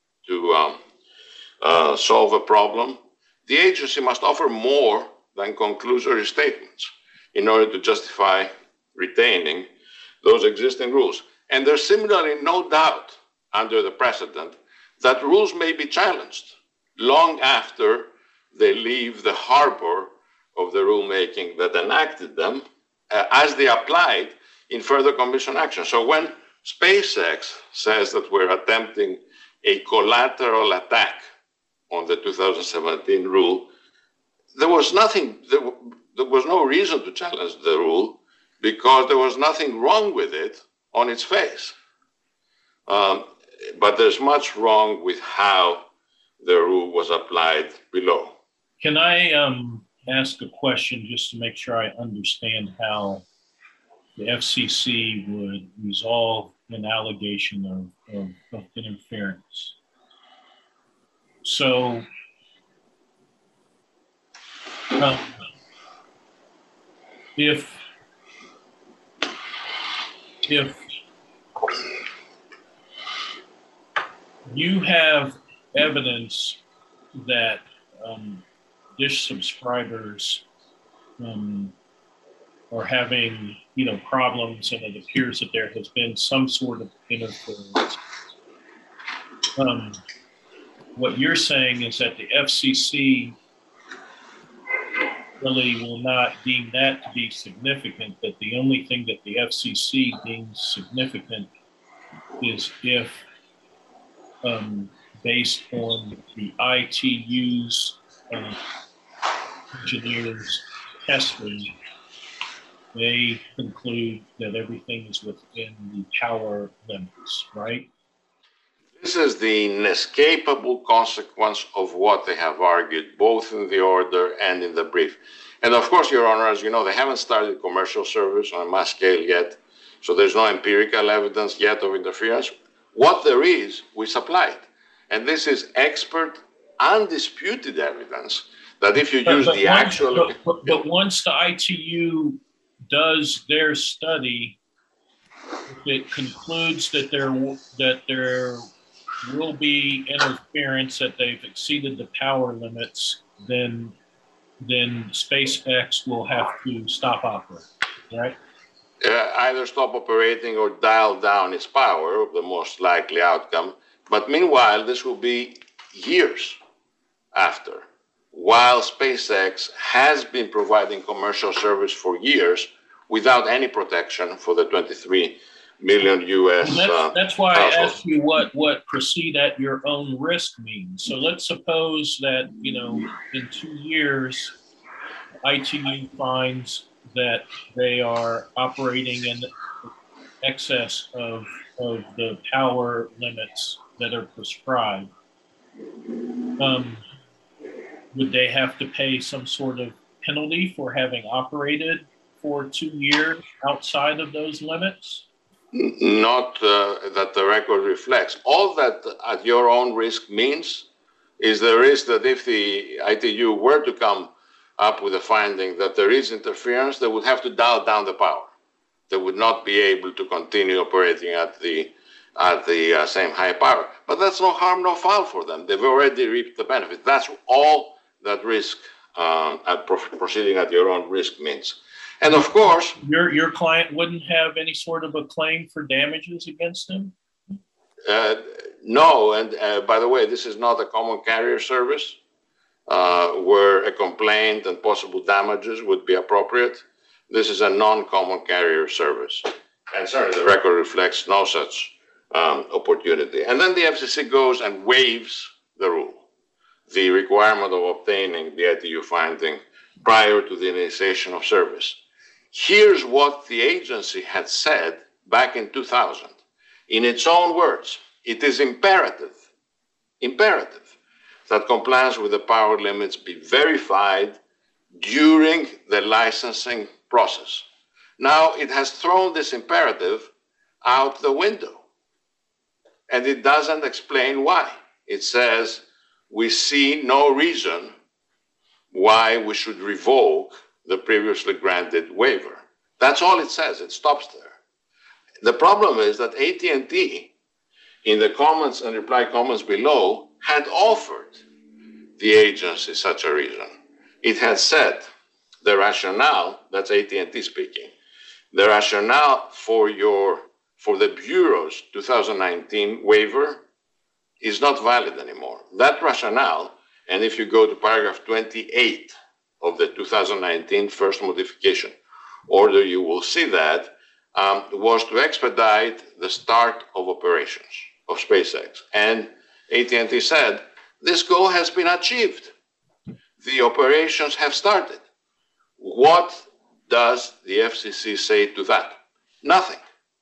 to solve a problem, the agency must offer more than conclusory statements in order to justify retaining those existing rules. And there's similarly no doubt under the precedent that rules may be challenged long after they leave the harbor of the rulemaking that enacted them as they applied in further commission action. So when SpaceX says that we're attempting a collateral attack on the 2017 rule, there was no reason to challenge the rule because there was nothing wrong with it on its face. But there's much wrong with how the rule was applied below. Can I ask a question just to make sure I understand how the FCC would resolve an allegation of interference? So, if you have evidence that dish subscribers are having, problems, and it appears that there has been some sort of interference. What you're saying is that the FCC really will not deem that to be significant, that the only thing that the FCC deems significant is if, based on the ITU's engineers' testing, they conclude that everything is within the power limits, right? This is the inescapable consequence of what they have argued, both in the order and in the brief. And of course, Your Honor, as you know, they haven't started commercial service on a mass scale yet, so there's no empirical evidence yet of interference. What there is, we supplied. And this is expert, undisputed evidence that if you use the actual... But once the ITU does their study, it concludes that there will be interference, that they've exceeded the power limits, then then SpaceX will have to stop operating, right? Either stop operating or dial down its power, the most likely outcome. But meanwhile, this will be years after, while SpaceX has been providing commercial service for years without any protection for the 23 million US. That's why I asked you what proceed at your own risk means. So let's suppose that, in 2 years, ITU finds that they are operating in excess of the power limits that are prescribed. Would they have to pay some sort of penalty for having operated for 2 years outside of those limits? Not that the record reflects. All that at your own risk means is the risk that if the ITU were to come up with a finding that there is interference, they would have to dial down the power. They would not be able to continue operating at the same high power. But that's no harm, no foul for them. They've already reaped the benefit. That's all that risk, proceeding at your own risk means. And of course, your client wouldn't have any sort of a claim for damages against them? No, and by the way, this is not a common carrier service where a complaint and possible damages would be appropriate. This is a non-common carrier service. And certainly the record reflects no such opportunity. And then the FCC goes and waives the rule, the requirement of obtaining the ITU finding prior to the initiation of service. Here's what the agency had said back in 2000. In its own words, it is imperative that compliance with the power limits be verified during the licensing process. Now it has thrown this imperative out the window, and it doesn't explain why. It says, we see no reason why we should revoke the previously granted waiver. That's all it says. It stops there. The problem is that AT&T, in the comments and reply comments below, had offered the agency such a reason. It had said the rationale, that's AT&T speaking, the rationale for the Bureau's 2019 waiver is not valid anymore. That rationale, and if you go to paragraph 28 of the 2019 first modification order, you will see that was to expedite the start of operations of SpaceX. And AT&T said, this goal has been achieved. The operations have started. What does the FCC say to that? Nothing.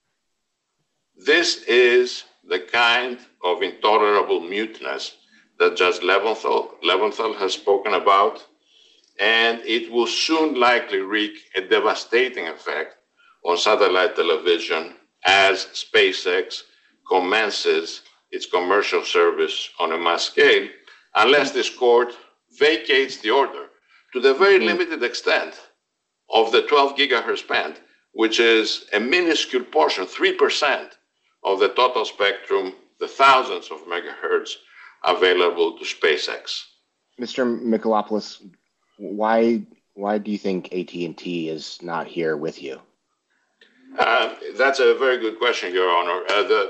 This is the kind of intolerable muteness that Judge Leventhal has spoken about, and it will soon likely wreak a devastating effect on satellite television as SpaceX commences its commercial service on a mass scale, unless this court vacates the order to the very limited extent of the 12 gigahertz band, which is a minuscule portion, 3% of the total spectrum, the thousands of megahertz available to SpaceX. Mr. Michalopoulos, why do you think AT&T is not here with you? That's a very good question, Your Honor.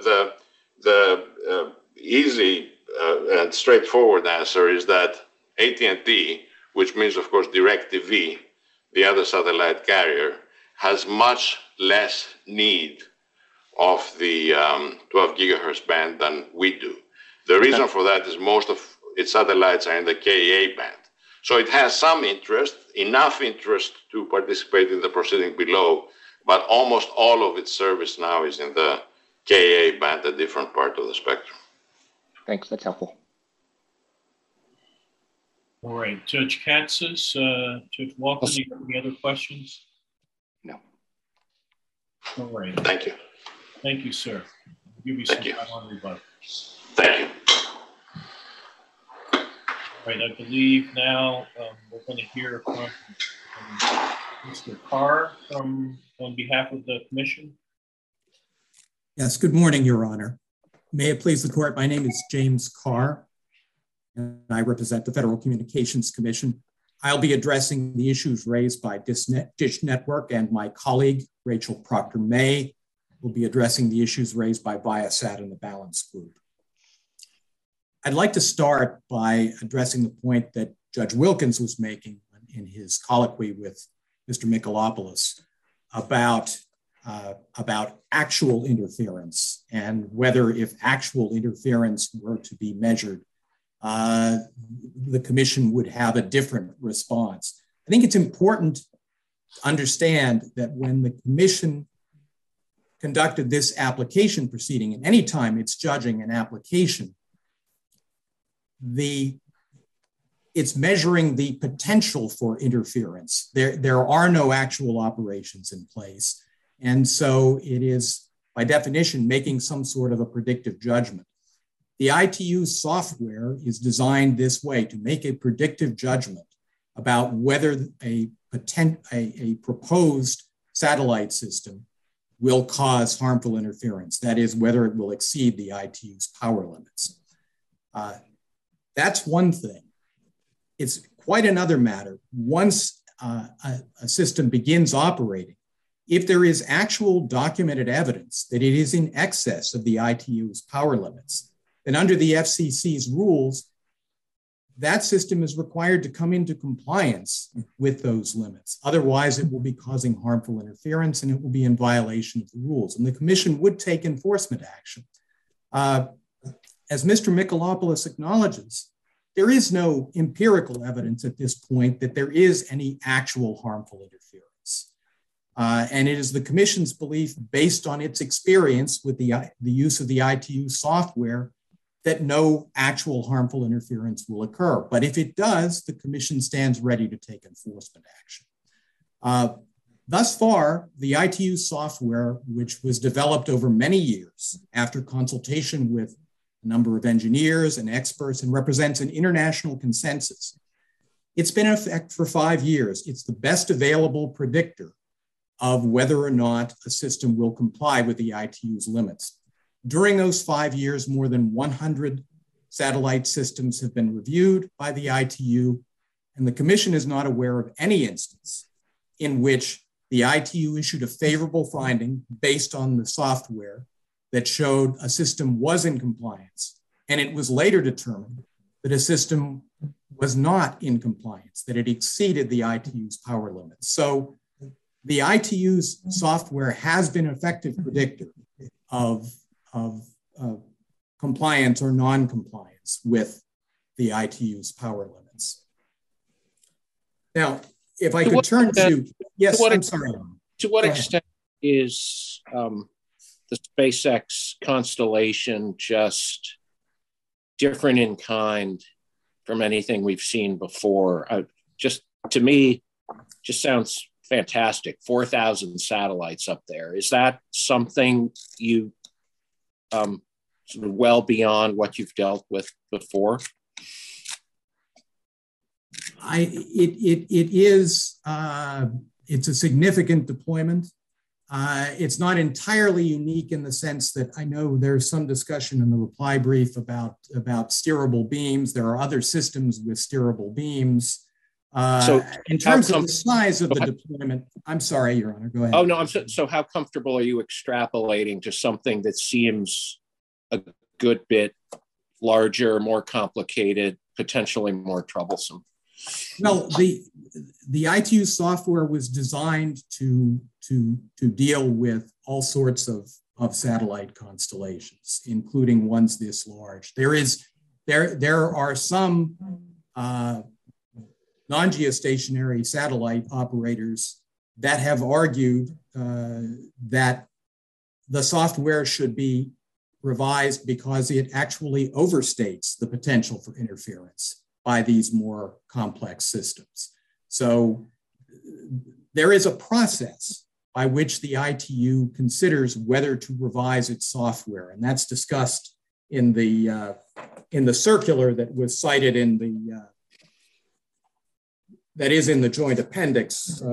The easy and straightforward answer is that AT&T, which means, of course, DirecTV, the other satellite carrier, has much less need of the 12 gigahertz band than we do. The reason for that is most of its satellites are in the Ka band. So it has some interest, enough interest to participate in the proceeding below, but almost all of its service now is in the Ka band, a different part of the spectrum. Thanks, that's helpful. All right, Judge Katsas, Judge Walker, do you have any other questions? No. All right. Thank you. Thank you, sir. I'll give you some time on rebuttal. Thank you. All right, I believe now we're going to hear from Mr. Carr on behalf of the commission. Yes, good morning, Your Honor. May it please the court, my name is James Carr, and I represent the Federal Communications Commission. I'll be addressing the issues raised by Dish Network, and my colleague, Rachel Proctor-May, will be addressing the issues raised by Viasat and the Balance Group. I'd like to start by addressing the point that Judge Wilkins was making in his colloquy with Mr. Michalopoulos about actual interference and whether if actual interference were to be measured, the commission would have a different response. I think it's important to understand that when the commission conducted this application proceeding, and anytime it's judging an application, it's measuring the potential for interference. There are no actual operations in place. And so it is, by definition, making some sort of a predictive judgment. The ITU software is designed this way to make a predictive judgment about whether a proposed satellite system will cause harmful interference. That is, whether it will exceed the ITU's power limits. That's one thing. It's quite another matter. Once a system begins operating, if there is actual documented evidence that it is in excess of the ITU's power limits, then under the FCC's rules, that system is required to come into compliance with those limits. Otherwise, it will be causing harmful interference and it will be in violation of the rules. And the commission would take enforcement action. As Mr. Michalopoulos acknowledges, there is no empirical evidence at this point that there is any actual harmful interference. And it is the commission's belief, based on its experience with the use of the ITU software, that no actual harmful interference will occur. But if it does, the commission stands ready to take enforcement action. Thus far, the ITU software, which was developed over many years after consultation with a number of engineers and experts and represents an international consensus, it's been in effect for 5 years. It's the best available predictor of whether or not a system will comply with the ITU's limits. During those 5 years, more than 100 satellite systems have been reviewed by the ITU, and the commission is not aware of any instance in which the ITU issued a favorable finding based on the software that showed a system was in compliance, and it was later determined that a system was not in compliance, that it exceeded the ITU's power limits. So the ITU's software has been an effective predictor of compliance or non-compliance with the ITU's power limits. Now, if I could turn to, yes, I'm sorry. To what extent is the SpaceX constellation just different in kind from anything we've seen before? Just to me, just sounds fantastic. 4,000 satellites up there. Is that something you sort of well beyond what you've dealt with before? It is. It's a significant deployment. It's not entirely unique in the sense that I know there's some discussion in the reply brief about steerable beams. There are other systems with steerable beams. So in terms of the size of the deployment, I'm sorry, Your Honor, go ahead. Oh, no, so how comfortable are you extrapolating to something that seems a good bit larger, more complicated, potentially more troublesome? Well, the ITU software was designed to deal with all sorts of satellite constellations, including ones this large. There are some non-geostationary satellite operators that have argued that the software should be revised because it actually overstates the potential for interference by these more complex systems. So there is a process by which the ITU considers whether to revise its software, and that's discussed in the circular that was cited in the that is in the joint appendix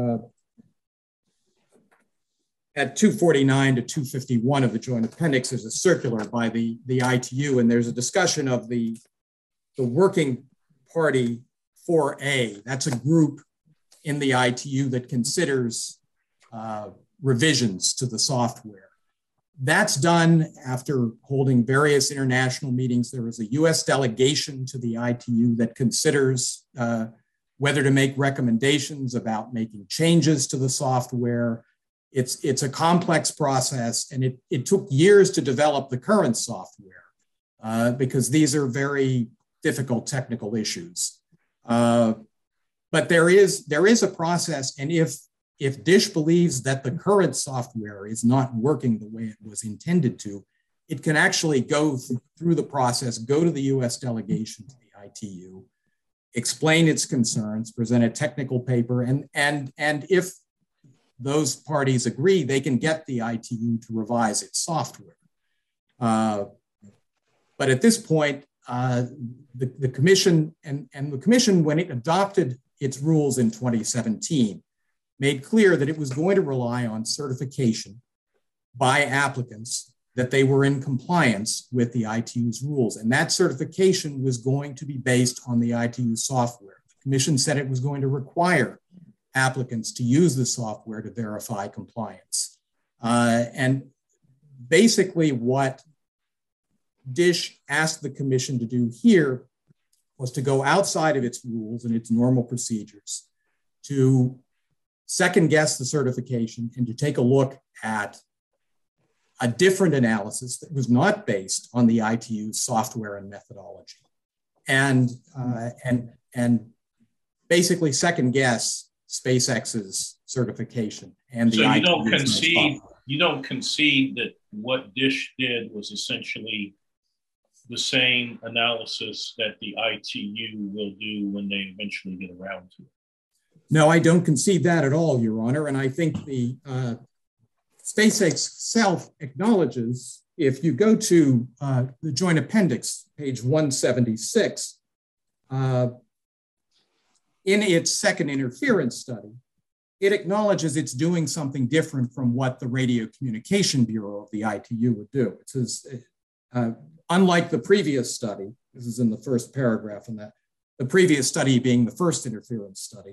at 249 to 251 of the joint appendix. There's a circular by the ITU, and there's a discussion of the working party 4A. That's a group in the ITU that considers revisions to the software. That's done after holding various international meetings. There is a US delegation to the ITU that considers whether to make recommendations about making changes to the software. It's a complex process, and it took years to develop the current software because these are very difficult technical issues. But there is a process, and if DISH believes that the current software is not working the way it was intended to, it can actually go through the process, go to the US delegation to the ITU, explain its concerns, present a technical paper, and if those parties agree, they can get the ITU to revise its software. But at this point, the commission and the commission, when it adopted its rules in 2017, made clear that it was going to rely on certification by applicants that they were in compliance with the ITU's rules. And that certification was going to be based on the ITU software. The commission said it was going to require applicants to use the software to verify compliance. And basically what DISH asked the commission to do here was to go outside of its rules and its normal procedures to second guess the certification and to take a look at a different analysis that was not based on the ITU software and methodology, and basically second guess SpaceX's certification and the so ITU's you don't concede that what DISH did was essentially the same analysis that the ITU will do when they eventually get around to it. No, I don't concede that at all, Your Honor. And I think the SpaceX self acknowledges, if you go to the joint appendix, page 176, in its second interference study, it acknowledges it's doing something different from what the Radio Communication Bureau of the ITU would do. It says, unlike the previous study, this is in the first paragraph in that, the previous study being the first interference study,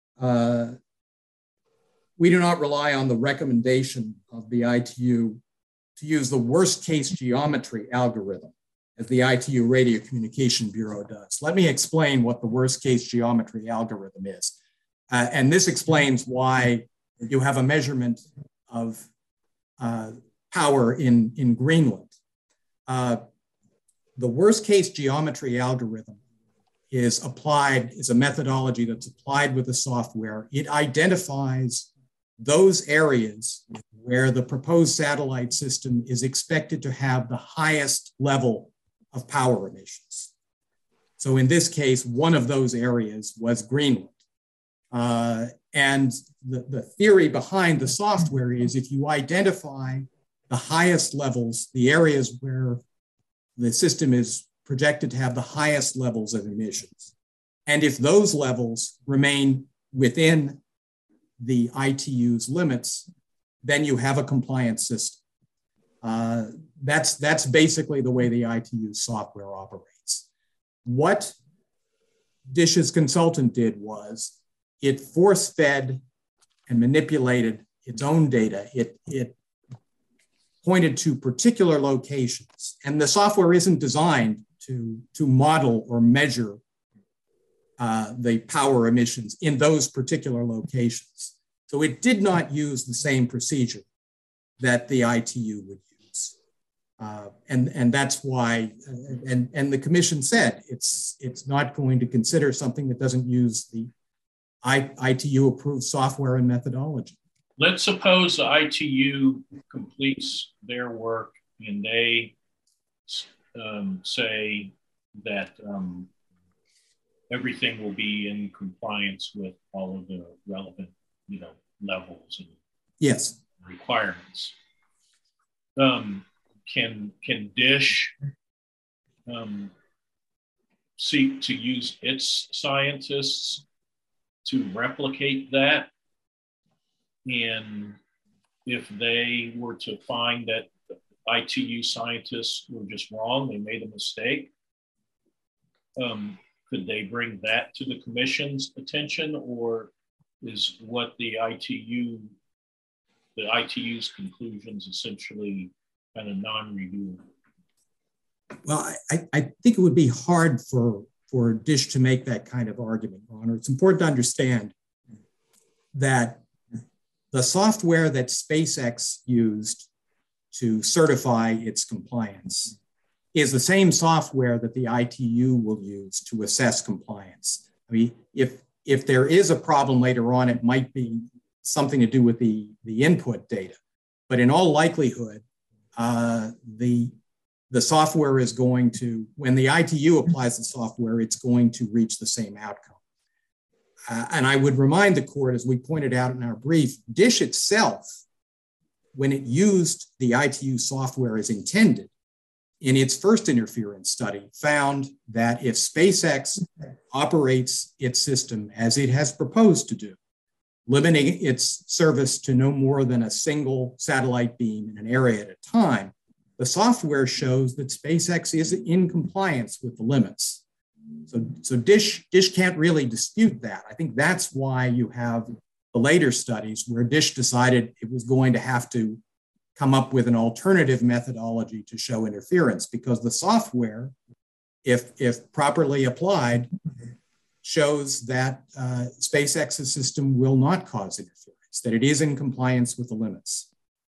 we do not rely on the recommendation of the ITU to use the worst case geometry algorithm as the ITU Radio Communication Bureau does. Let me explain what the worst case geometry algorithm is. And this explains why you have a measurement of power in Greenland. The worst case geometry algorithm is a methodology that's applied with the software. It identifies those areas where the proposed satellite system is expected to have the highest level of power emissions. So in this case, one of those areas was Greenland. And the theory behind the software is if you identify the highest levels, the areas where the system is projected to have the highest levels of emissions, and if those levels remain within the ITU's limits, then you have a compliant system. That's basically the way the ITU software operates. What DISH's consultant did was it force-fed and manipulated its own data. It pointed to particular locations, and the software isn't designed to model or measure the power emissions in those particular locations. So it did not use the same procedure that the ITU would use. And that's why, and the commission said it's not going to consider something that doesn't use the ITU approved software and methodology. Let's suppose the ITU completes their work and they say that everything will be in compliance with all of the relevant, levels and yes requirements. Can DISH seek to use its scientists to replicate that? And if they were to find that the ITU scientists were just wrong, they made a mistake, could they bring that to the commission's attention, or is what the ITU's conclusions essentially kind of non-reviewable? Well, I think it would be hard for DISH to make that kind of argument, Your Honor. It's important to understand that the software that SpaceX used to certify its compliance is the same software that the ITU will use to assess compliance. I mean, if there is a problem later on, it might be something to do with the input data. But in all likelihood, the software is going to, when the ITU applies the software, it's going to reach the same outcome. And I would remind the court, as we pointed out in our brief, DISH itself, when it used the ITU software as intended, in its first interference study, found that if SpaceX operates its system as it has proposed to do, limiting its service to no more than a single satellite beam in an area at a time, the software shows that SpaceX is in compliance with the limits. So DISH can't really dispute that. I think that's why you have the later studies where DISH decided it was going to have to come up with an alternative methodology to show interference, because the software, if properly applied, shows that SpaceX's system will not cause interference, that it is in compliance with the limits.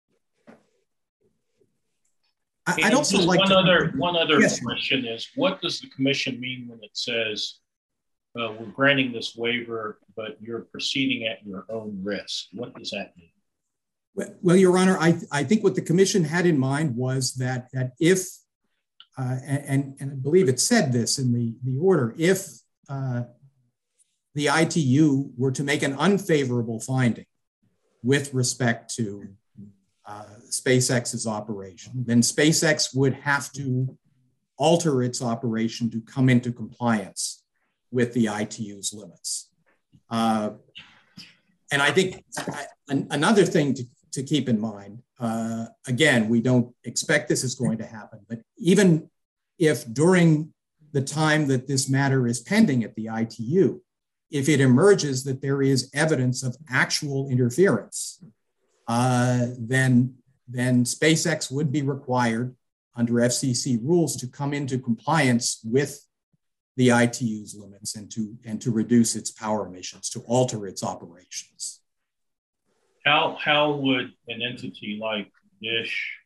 I'd also like one other yes, question is, what does the commission mean when it says we're granting this waiver, but you're proceeding at your own risk? What does that mean? Well, Your Honor, I think what the commission had in mind was that if, and I believe it said this in the order, if the ITU were to make an unfavorable finding with respect to SpaceX's operation, then SpaceX would have to alter its operation to come into compliance with the ITU's limits. And I think another thing to keep in mind, again, we don't expect this is going to happen, but even if during the time that this matter is pending at the ITU, if it emerges that there is evidence of actual interference, then SpaceX would be required under FCC rules to come into compliance with the ITU's limits and to reduce its power emissions, to alter its operations. How would an entity like DISH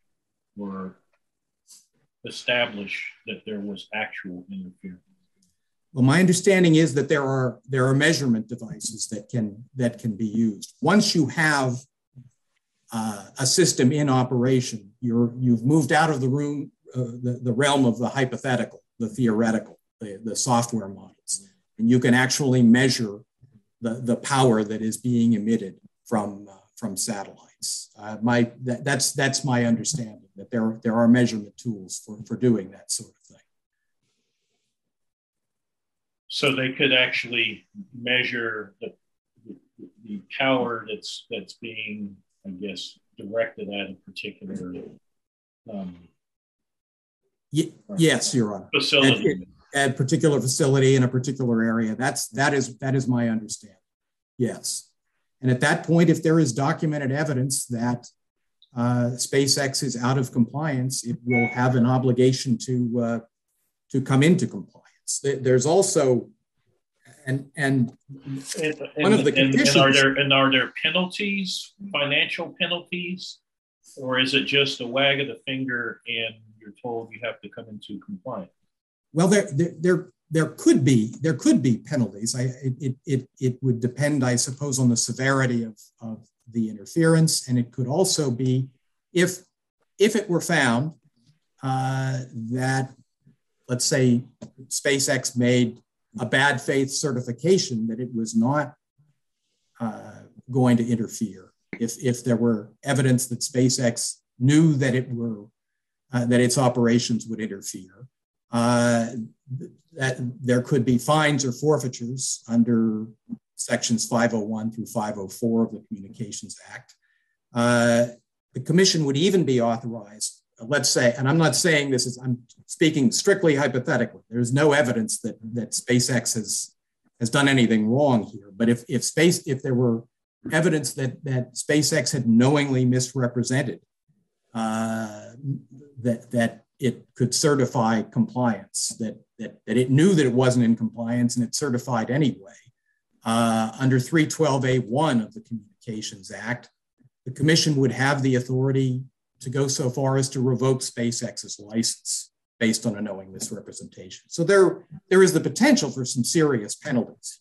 establish that there was actual interference? Well, my understanding is that there are measurement devices that can be used. Once you have a system in operation, you've moved out of the realm of the hypothetical, the theoretical, the software models, and you can actually measure the power that is being emitted from satellites. That's my understanding, that there are measurement tools for doing that sort of thing. So they could actually measure the power that's being, I guess, directed at a particular yes, Your Honor. Facility. At a particular facility in a particular area. That is my understanding. Yes. And at that point, if there is documented evidence that SpaceX is out of compliance, it will have an obligation to come into compliance. There's also, and one of the conditions. Are there penalties, financial penalties, or is it just a wag of the finger and you're told you have to come into compliance? Well, there could be penalties. It would depend, I suppose, on the severity of the interference, and it could also be if it were found that, let's say, SpaceX made a bad faith certification that it was not going to interfere. If there were evidence that SpaceX knew that that its operations would interfere, that there could be fines or forfeitures under sections 501 through 504 of the Communications Act. The commission would even be authorized let's say, and I'm not saying this is, I'm speaking strictly hypothetically. There's no evidence that SpaceX has done anything wrong here. But if there were evidence that SpaceX had knowingly misrepresented that it could certify compliance, that it knew that it wasn't in compliance and it certified anyway, under 312A1 of the Communications Act, the commission would have the authority to go so far as to revoke SpaceX's license based on a knowing misrepresentation. So there is the potential for some serious penalties.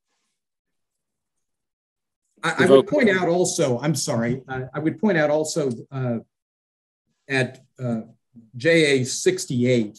I would point out also, I'm sorry, I would point out also at JA 68,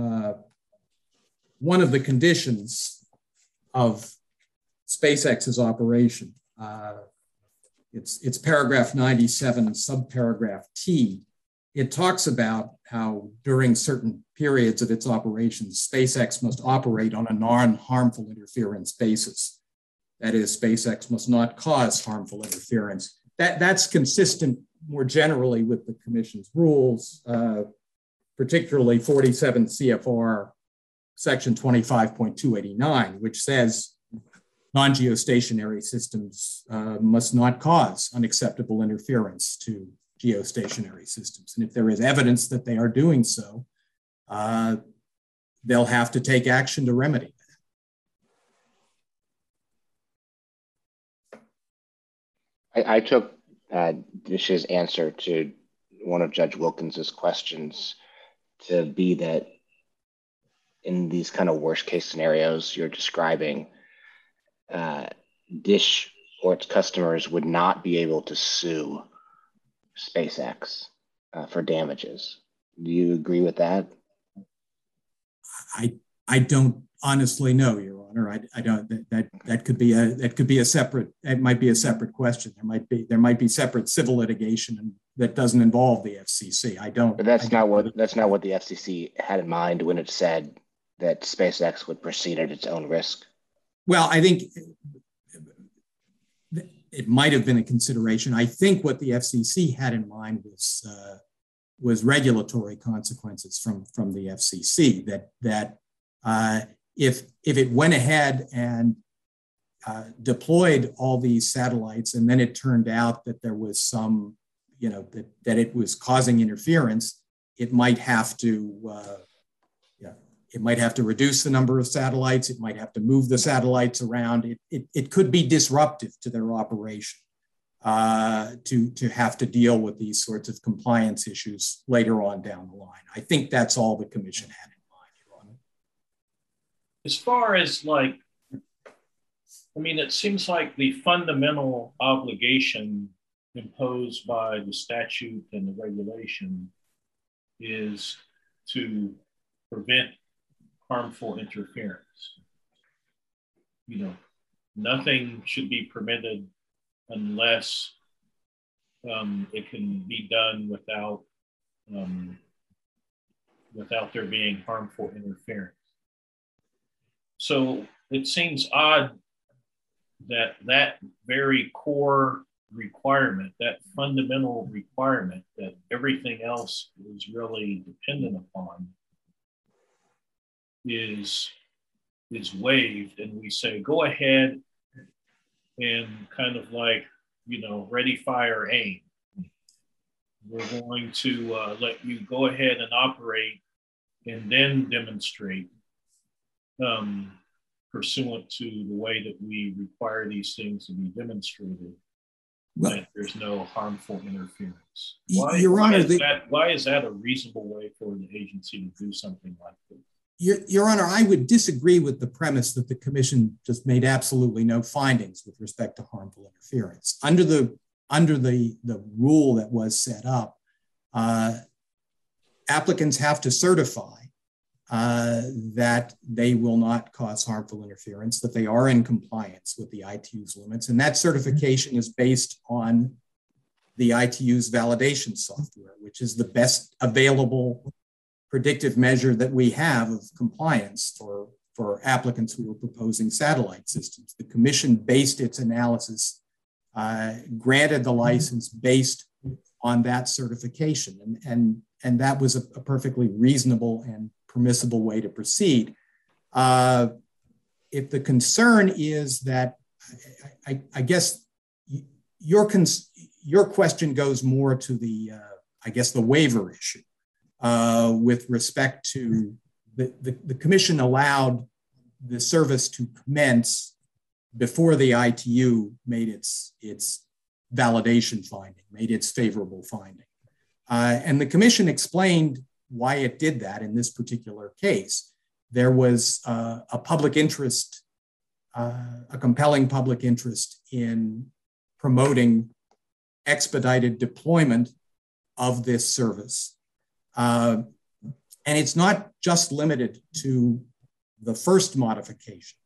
one of the conditions of SpaceX's operation, it's paragraph 97, subparagraph T. It talks about how during certain periods of its operations, SpaceX must operate on a non-harmful interference basis. That is, SpaceX must not cause harmful interference. That's consistent more generally with the commission's rules, particularly 47 CFR section 25.289, which says non-geostationary systems must not cause unacceptable interference to geostationary systems. And if there is evidence that they are doing so, they'll have to take action to remedy that. I took Dish's answer to one of Judge Wilkins's questions to be that in these kind of worst case scenarios you're describing, Dish or its customers would not be able to sue SpaceX for damages. Do you agree with that? I don't honestly know, Your Honor. I don't. That could be a separate. It might be a separate question. There might be separate civil litigation that doesn't involve the FCC. I don't. But that's not what the FCC had in mind when it said that SpaceX would proceed at its own risk. Well, I think it might have been a consideration. I think what the FCC had in mind was regulatory consequences from the FCC. That if it went ahead and deployed all these satellites, and then it turned out that there was some, that it was causing interference, it might have to. It might have to reduce the number of satellites. It might have to move the satellites around. It could be disruptive to their operation to have to deal with these sorts of compliance issues later on down the line. I think that's all the commission had in mind, Your Honor. As far as it seems like the fundamental obligation imposed by the statute and the regulation is to prevent harmful interference. Nothing should be permitted unless it can be done without there being harmful interference. So it seems odd that very core requirement, that fundamental requirement that everything else is really dependent upon, is waived, and we say go ahead and kind of ready, fire, aim. We're going to let you go ahead and operate and then demonstrate pursuant to the way that we require these things to be demonstrated, that there's no harmful interference. Why is that a reasonable way for the agency to do something like this? Your Honor, I would disagree with the premise that the commission just made absolutely no findings with respect to harmful interference. Under the rule that was set up, applicants have to certify that they will not cause harmful interference, that they are in compliance with the ITU's limits, and that certification is based on the ITU's validation software, which is the best available predictive measure that we have of compliance for applicants who are proposing satellite systems. The commission based its analysis, granted the license based on that certification. And that was a perfectly reasonable and permissible way to proceed. If the concern is that, I guess your question goes more to the, I guess, the waiver issue with respect to the commission allowed the service to commence before the ITU made its validation finding, made its favorable finding. And the commission explained why it did that in this particular case. There was a public interest, a compelling public interest in promoting expedited deployment of this service. And it's not just limited to the first modification.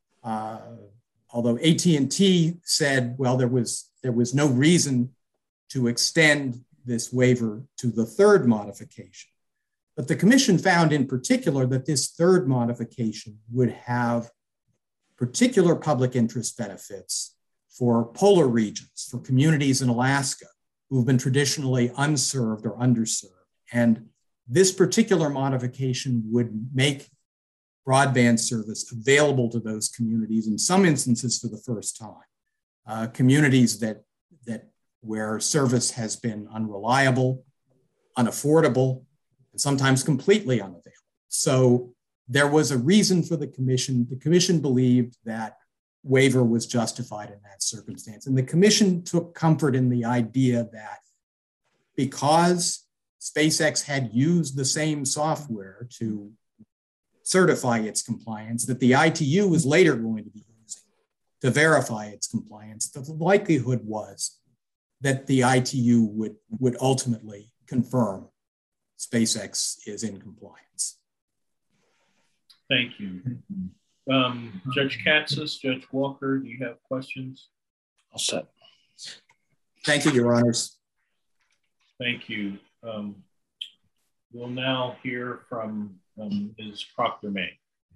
Although AT&T said, well, there was no reason to extend this waiver to the third modification. But the commission found in particular that this third modification would have particular public interest benefits for polar regions, for communities in Alaska who have been traditionally unserved or underserved. And this particular modification would make broadband service available to those communities, in some instances for the first time. Communities that where service has been unreliable, unaffordable, and sometimes completely unavailable. So there was a reason for the commission. The commission believed that waiver was justified in that circumstance. And the commission took comfort in the idea that because SpaceX had used the same software to certify its compliance, that the ITU was later going to be using to verify its compliance, the likelihood was that the ITU would ultimately confirm SpaceX is in compliance. Thank you. Judge Katsas, Judge Walker, do you have questions? All set. Thank you, Your Honors. Thank you. We'll now hear from Ms. Proctor-May.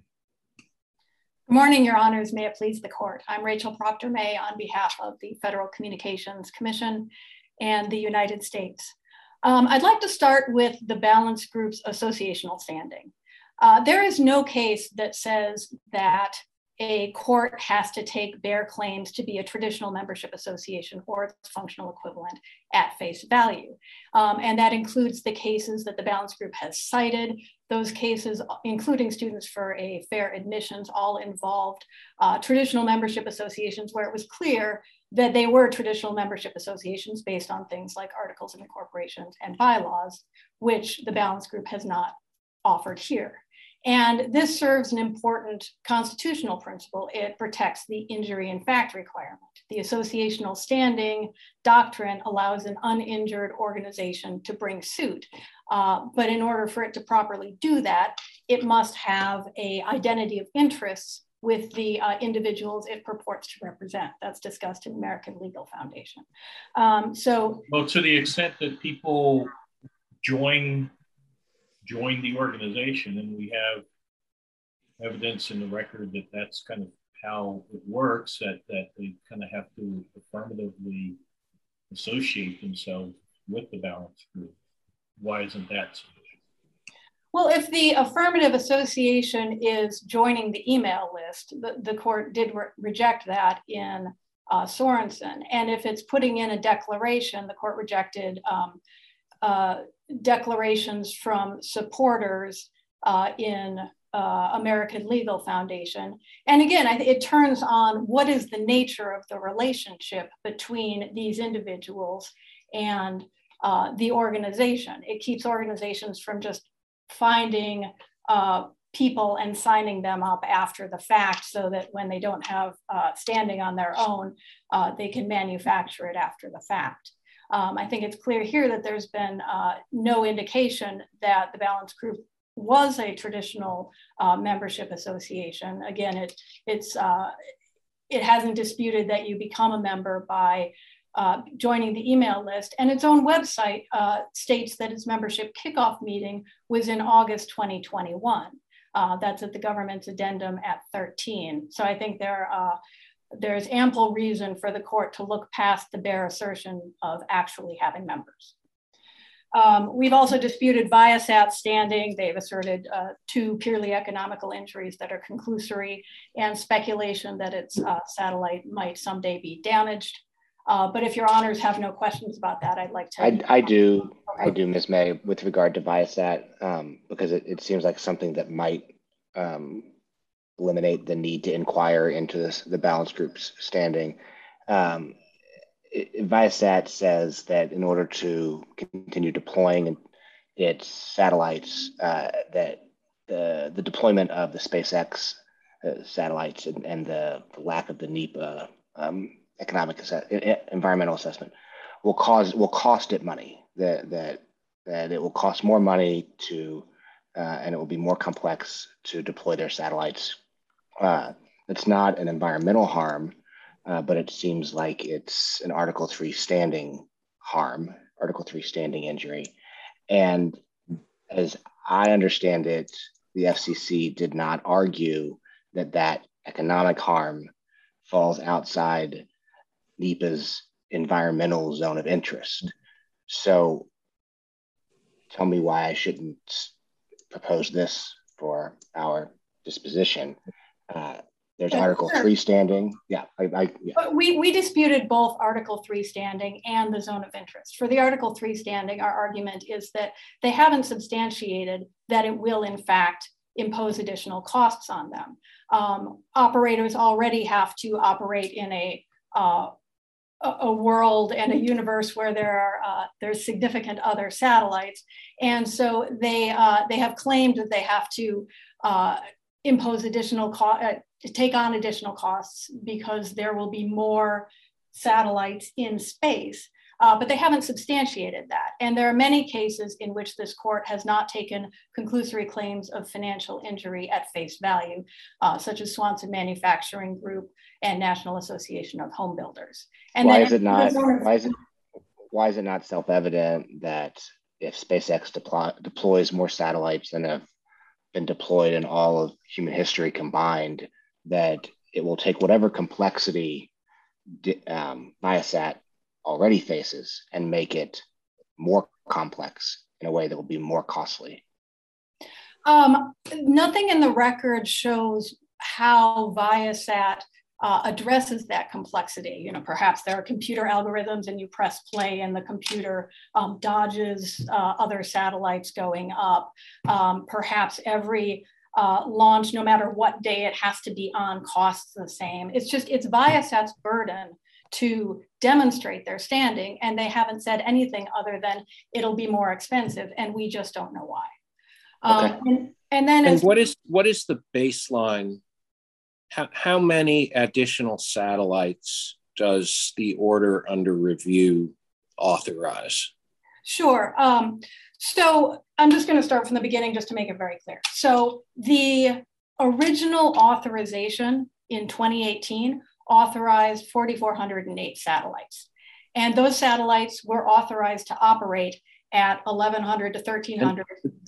Good morning, Your Honors. May it please the court. I'm Rachel Proctor-May on behalf of the Federal Communications Commission and the United States. I'd like to start with the Balance Group's associational standing. There is no case that says that a court has to take their claims to be a traditional membership association or its functional equivalent at face value. And that includes the cases that the Balance Group has cited. Those cases, including Students for a Fair Admissions, all involved traditional membership associations where it was clear that they were traditional membership associations based on things like articles of incorporation and bylaws, which the Balance Group has not offered here. And this serves an important constitutional principle. It protects the injury in fact requirement. The associational standing doctrine allows an uninjured organization to bring suit. But in order for it to properly do that, it must have an identity of interests with the individuals it purports to represent. That's discussed in American Legal Foundation. Well, to the extent that people join the organization, and we have evidence in the record that that's kind of how it works, that they kind of have to affirmatively associate themselves with the Balance Group. Why isn't that sufficient? Well, if the affirmative association is joining the email list, the court did reject that in Sorensen. And if it's putting in a declaration, the court rejected declarations from supporters in American Legal Foundation. And again, it turns on what is the nature of the relationship between these individuals and the organization. It keeps organizations from just finding people and signing them up after the fact so that when they don't have standing on their own, they can manufacture it after the fact. I think it's clear here that there's been no indication that the Balance Group was a traditional membership association. Again, it hasn't disputed that you become a member by joining the email list, and its own website states that its membership kickoff meeting was in August 2021. That's at the government's addendum at 13. So I think there's ample reason for the court to look past the bare assertion of actually having members. We've also disputed Viasat's standing. They've asserted 2 purely economical injuries that are conclusory and speculation that its satellite might someday be damaged. But if your honors have no questions about that, I'd like to. I do, Okay. Ms. May, with regard to Viasat, because it seems like something that might eliminate the need to inquire into the balance group's standing. Viasat says that in order to continue deploying its satellites, that the deployment of the SpaceX satellites and the lack of the NEPA environmental assessment will cost it money. That it will cost more money to and it will be more complex to deploy their satellites. It's not an environmental harm, but it seems like it's an Article 3 standing harm, Article 3 standing injury. And as I understand it, the FCC did not argue that economic harm falls outside NEPA's environmental zone of interest. So tell me why I shouldn't propose this for our disposition. There's Article 3 standing. Yeah, yeah. But we disputed both Article 3 standing and the zone of interest. For the Article 3 standing, our argument is that they haven't substantiated that it will in fact impose additional costs on them. Operators already have to operate in a world and a universe where there's significant other satellites, and so they have claimed that they have to impose additional take on additional costs because there will be more satellites in space, but they haven't substantiated that. And there are many cases in which this court has not taken conclusory claims of financial injury at face value, such as Swanson Manufacturing Group and National Association of Home Builders. And why is it not self-evident that if SpaceX deploys more satellites than have been deployed in all of human history combined, that it will take whatever complexity Viasat already faces and make it more complex in a way that will be more costly? Nothing in the record shows how Viasat addresses that complexity. You know, perhaps there are computer algorithms and you press play and the computer dodges other satellites going up. Perhaps every launch, no matter what day it has to be on, costs the same. It's Viasat's burden to demonstrate their standing, and they haven't said anything other than it'll be more expensive, and we just don't know why. Okay. And what is the baseline? How many additional satellites does the order under review authorize? Sure. So I'm just going to start from the beginning just to make it very clear. So the original authorization in 2018 authorized 4,408 satellites. And those satellites were authorized to operate at 1,100 to 1,300.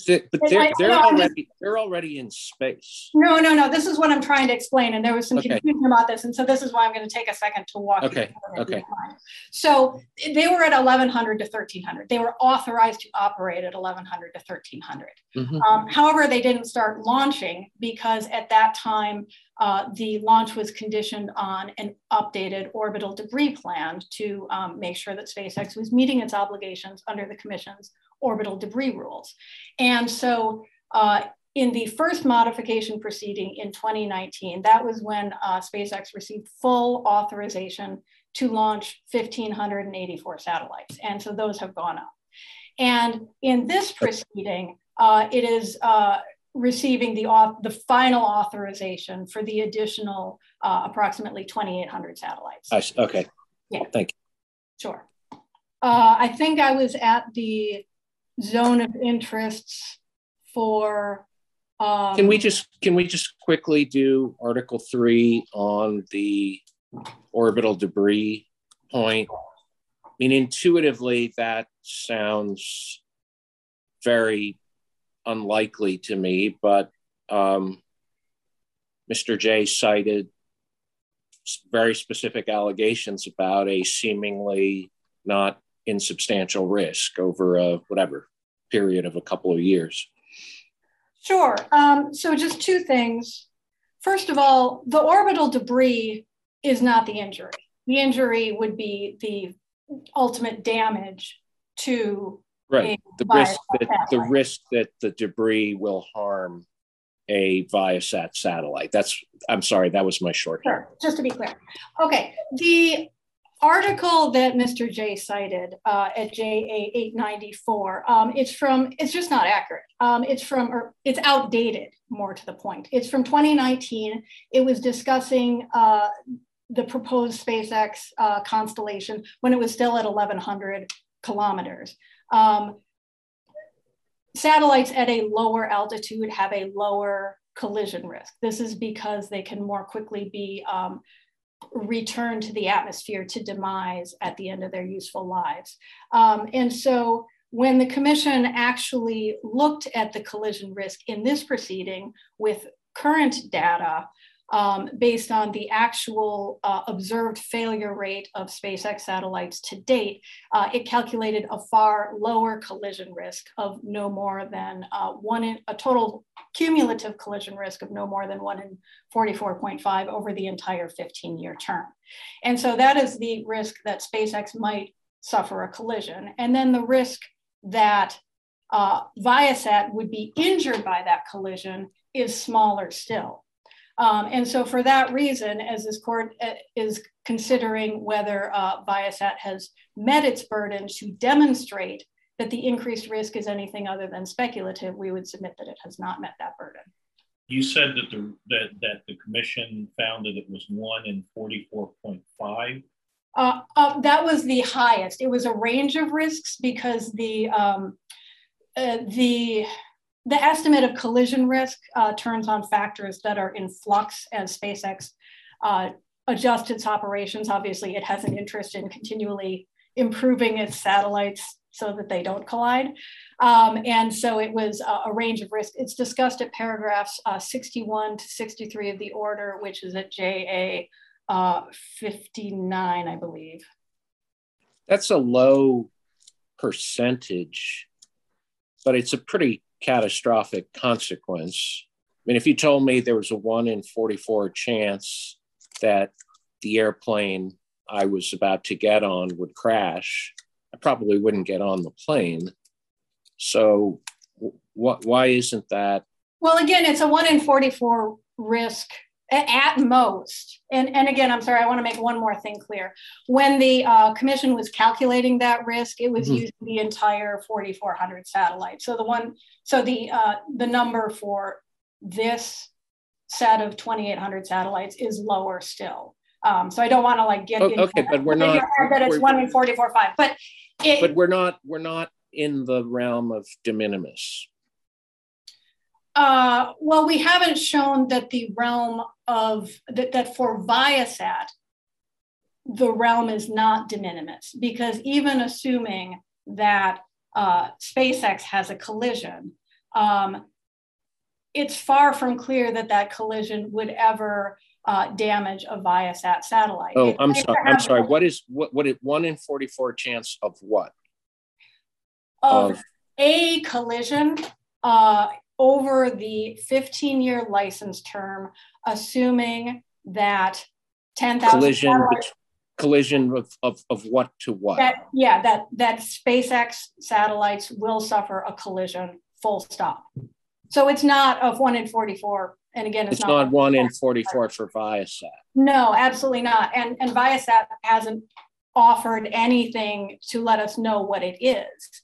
But they're already in space. No. This is what I'm trying to explain. And there was some confusion about this. And so this is why I'm going to take a second to walk you through it. Okay. So they were at 1,100 to 1,300. They were authorized to operate at 1,100 to 1,300. Mm-hmm. However, they didn't start launching because at that time, the launch was conditioned on an updated orbital debris plan to make sure that SpaceX was meeting its obligations under the Commission's orbital debris rules. And so in the first modification proceeding in 2019, that was when SpaceX received full authorization to launch 1,584 satellites. And so those have gone up. And in this proceeding, it is receiving the final authorization for the additional approximately 2,800 satellites. Okay. Yeah. Thank you. Sure. I think I was at the zone of interests for. Can we just quickly do Article 3 on the orbital debris point? I mean, intuitively, that sounds very unlikely to me, but Mr. J cited very specific allegations about a seemingly not insubstantial risk over a whatever period of a couple of years. Sure. So just two things. First of all, the orbital debris is not the injury. The injury would be the ultimate damage to right. The risk that the debris will harm a Viasat satellite. I'm sorry, that was my shorthand. Sure, just to be clear. Okay, the article that Mr. J cited at JA 894, it's just not accurate. It's outdated, more to the point. It's from 2019. It was discussing the proposed SpaceX constellation when it was still at 1,100 kilometers. Satellites at a lower altitude have a lower collision risk. This is because they can more quickly be returned to the atmosphere to demise at the end of their useful lives. And so when the commission actually looked at the collision risk in this proceeding with current data, based on the actual observed failure rate of SpaceX satellites to date, it calculated a far lower collision risk of no more than a total cumulative collision risk of no more than 1 in 44.5 over the entire 15-year term. And so that is the risk that SpaceX might suffer a collision. And then the risk that Viasat would be injured by that collision is smaller still. And so for that reason, as this court is considering whether Viasat has met its burden to demonstrate that the increased risk is anything other than speculative, we would submit that it has not met that burden. You said that the commission found that it was 1 in 44.5? That was the highest. It was a range of risks because the estimate of collision risk turns on factors that are in flux as SpaceX adjusts its operations. Obviously, it has an interest in continually improving its satellites so that they don't collide. And so it was a range of risk. It's discussed at paragraphs 61 to 63 of the order, which is at JA 59, I believe. That's a low percentage, but it's a pretty catastrophic consequence. I mean, if you told me there was a 1 in 44 chance that the airplane I was about to get on would crash, I probably wouldn't get on the plane. So why isn't that? Well, again, it's a 1 in 44 risk at most. And again, I'm sorry, I want to make one more thing clear. When the commission was calculating that risk, it was using the entire 4,400 satellites. So the number for this set of 2,800 satellites is lower still. So I don't want to get into okay, but we're not that it's 1 in 44.5. But we're not in the realm of de minimis. Well, we haven't shown that the realm of that for Viasat, the realm is not de minimis, because even assuming that SpaceX has a collision, it's far from clear that that collision would ever damage a Viasat satellite. Oh, I'm sorry. What is 1 in 44 chance of what? Of a collision over the 15-year license term, assuming that 10,000 collision of what to what? That SpaceX satellites will suffer a collision, full stop. So it's not of 1 in 44. And again, it's not 1 in 44 for Viasat. No, absolutely not. And Viasat hasn't offered anything to let us know what it is.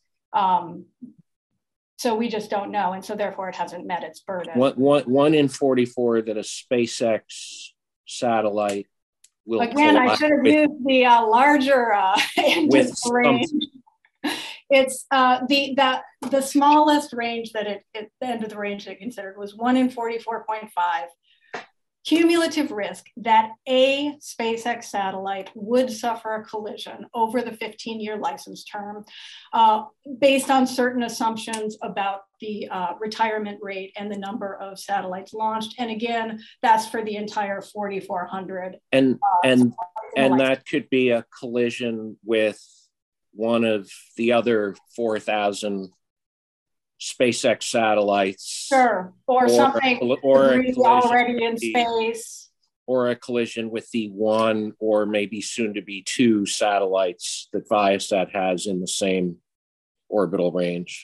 So we just don't know. And so therefore it hasn't met its burden. 1 in 44 that a SpaceX satellite will Again, I should have used the larger end of the range. It's the smallest range that the end of the range they considered was 1 in 44.5. cumulative risk that a SpaceX satellite would suffer a collision over the 15-year license term based on certain assumptions about the retirement rate and the number of satellites launched. And again, that's for the entire 4,400. And that could be a collision with one of the other 4,000 SpaceX satellites. Sure, or something already in space. Or a collision with the one or maybe soon to be two satellites that Viasat has in the same orbital range.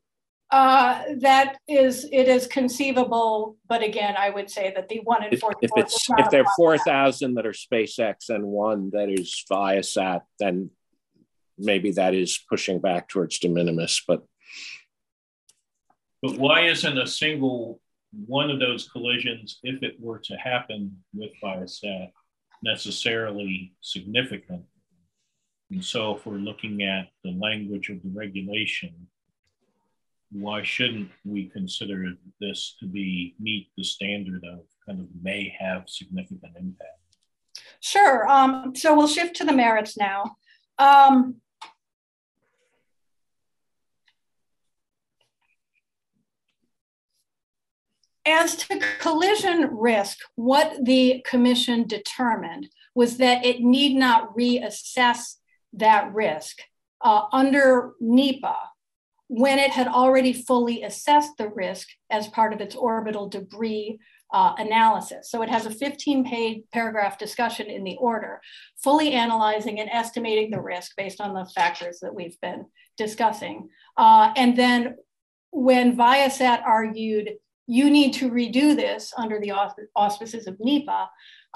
It is conceivable, but again, I would say that the 1 in 4,000. If there are 4,000 that are SpaceX and one that is Viasat, then maybe that is pushing back towards de minimis, But why isn't a single one of those collisions, if it were to happen with Viasat, necessarily significant? And so if we're looking at the language of the regulation, why shouldn't we consider this to meet the standard of kind of may have significant impact? Sure. So we'll shift to the merits now. As to collision risk, what the commission determined was that it need not reassess that risk under NEPA when it had already fully assessed the risk as part of its orbital debris analysis. So it has a 15-page paragraph discussion in the order, fully analyzing and estimating the risk based on the factors that we've been discussing. And then when Viasat argued, you need to redo this under the auspices of NEPA,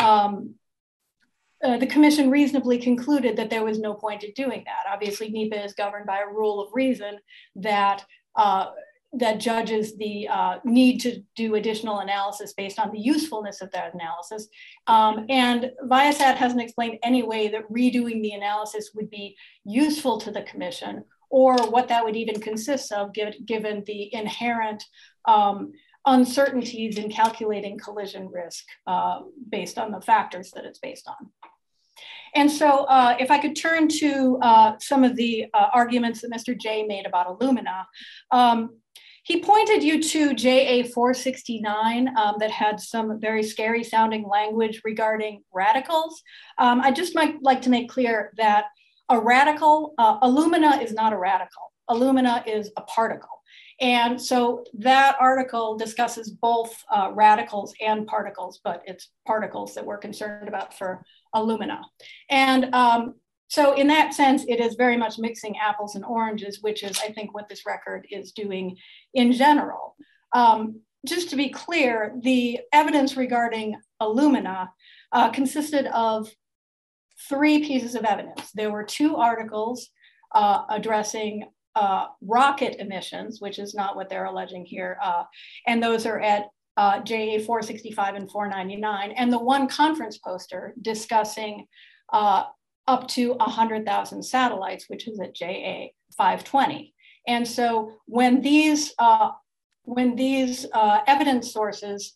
the commission reasonably concluded that there was no point in doing that. Obviously, NEPA is governed by a rule of reason that judges the need to do additional analysis based on the usefulness of that analysis. And Viasat hasn't explained any way that redoing the analysis would be useful to the commission, or what that would even consist of, given the inherent uncertainties in calculating collision risk based on the factors that it's based on. And so if I could turn to some of the arguments that Mr. Jay made about Illumina. He pointed you to JA 469 that had some very scary sounding language regarding radicals. I just might like to make clear that a radical, Illumina is not a radical. Illumina is a particle. And so that article discusses both radicals and particles, but it's particles that we're concerned about for Illumina. And so in that sense, it is very much mixing apples and oranges, which is, I think, what this record is doing in general. Just to be clear, the evidence regarding Illumina consisted of 3 pieces of evidence. There were 2 articles addressing rocket emissions, which is not what they're alleging here. And those are at JA 465 and 499. And the 1 conference poster discussing up to 100,000 satellites, which is at JA 520. And so when these evidence sources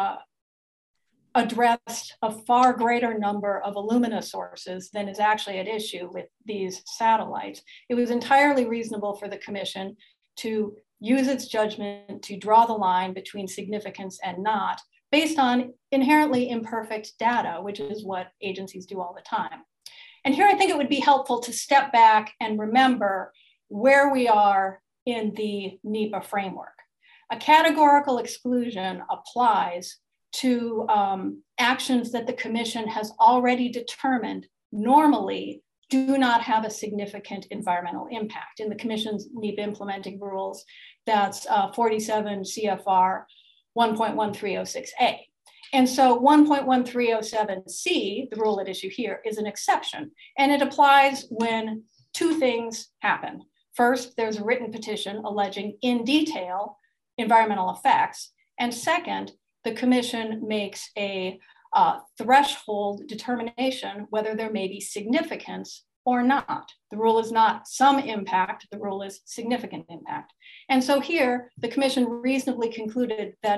addressed a far greater number of Illumina sources than is actually at issue with these satellites, it was entirely reasonable for the commission to use its judgment to draw the line between significance and not, based on inherently imperfect data, which is what agencies do all the time. And here I think it would be helpful to step back and remember where we are in the NEPA framework. A categorical exclusion applies to actions that the commission has already determined normally do not have a significant environmental impact. In the commission's NEPA implementing rules, that's 47 CFR 1.1306A. And so 1.1307C, the rule at issue here, is an exception. And it applies when 2 things happen. First, there's a written petition alleging in detail environmental effects. And second, the commission makes a threshold determination whether there may be significance or not. The rule is not some impact, the rule is significant impact. And so here, the commission reasonably concluded that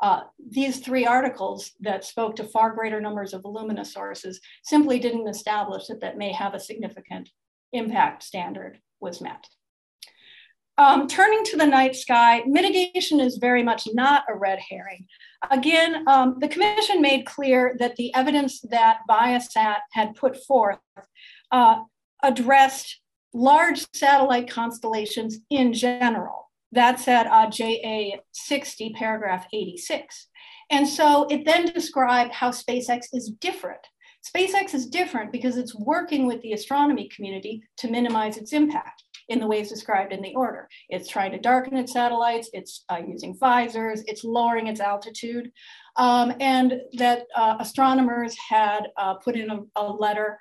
these 3 articles that spoke to far greater numbers of luminous sources simply didn't establish that that may have a significant impact standard was met. Turning to the night sky, mitigation is very much not a red herring. Again, the commission made clear that the evidence that Viasat had put forth addressed large satellite constellations in general. That's at JA 60, paragraph 86. And so it then described how SpaceX is different. SpaceX is different because it's working with the astronomy community to minimize its impact in the ways described in the order. It's trying to darken its satellites, it's using visors, it's lowering its altitude, and that astronomers had put in a letter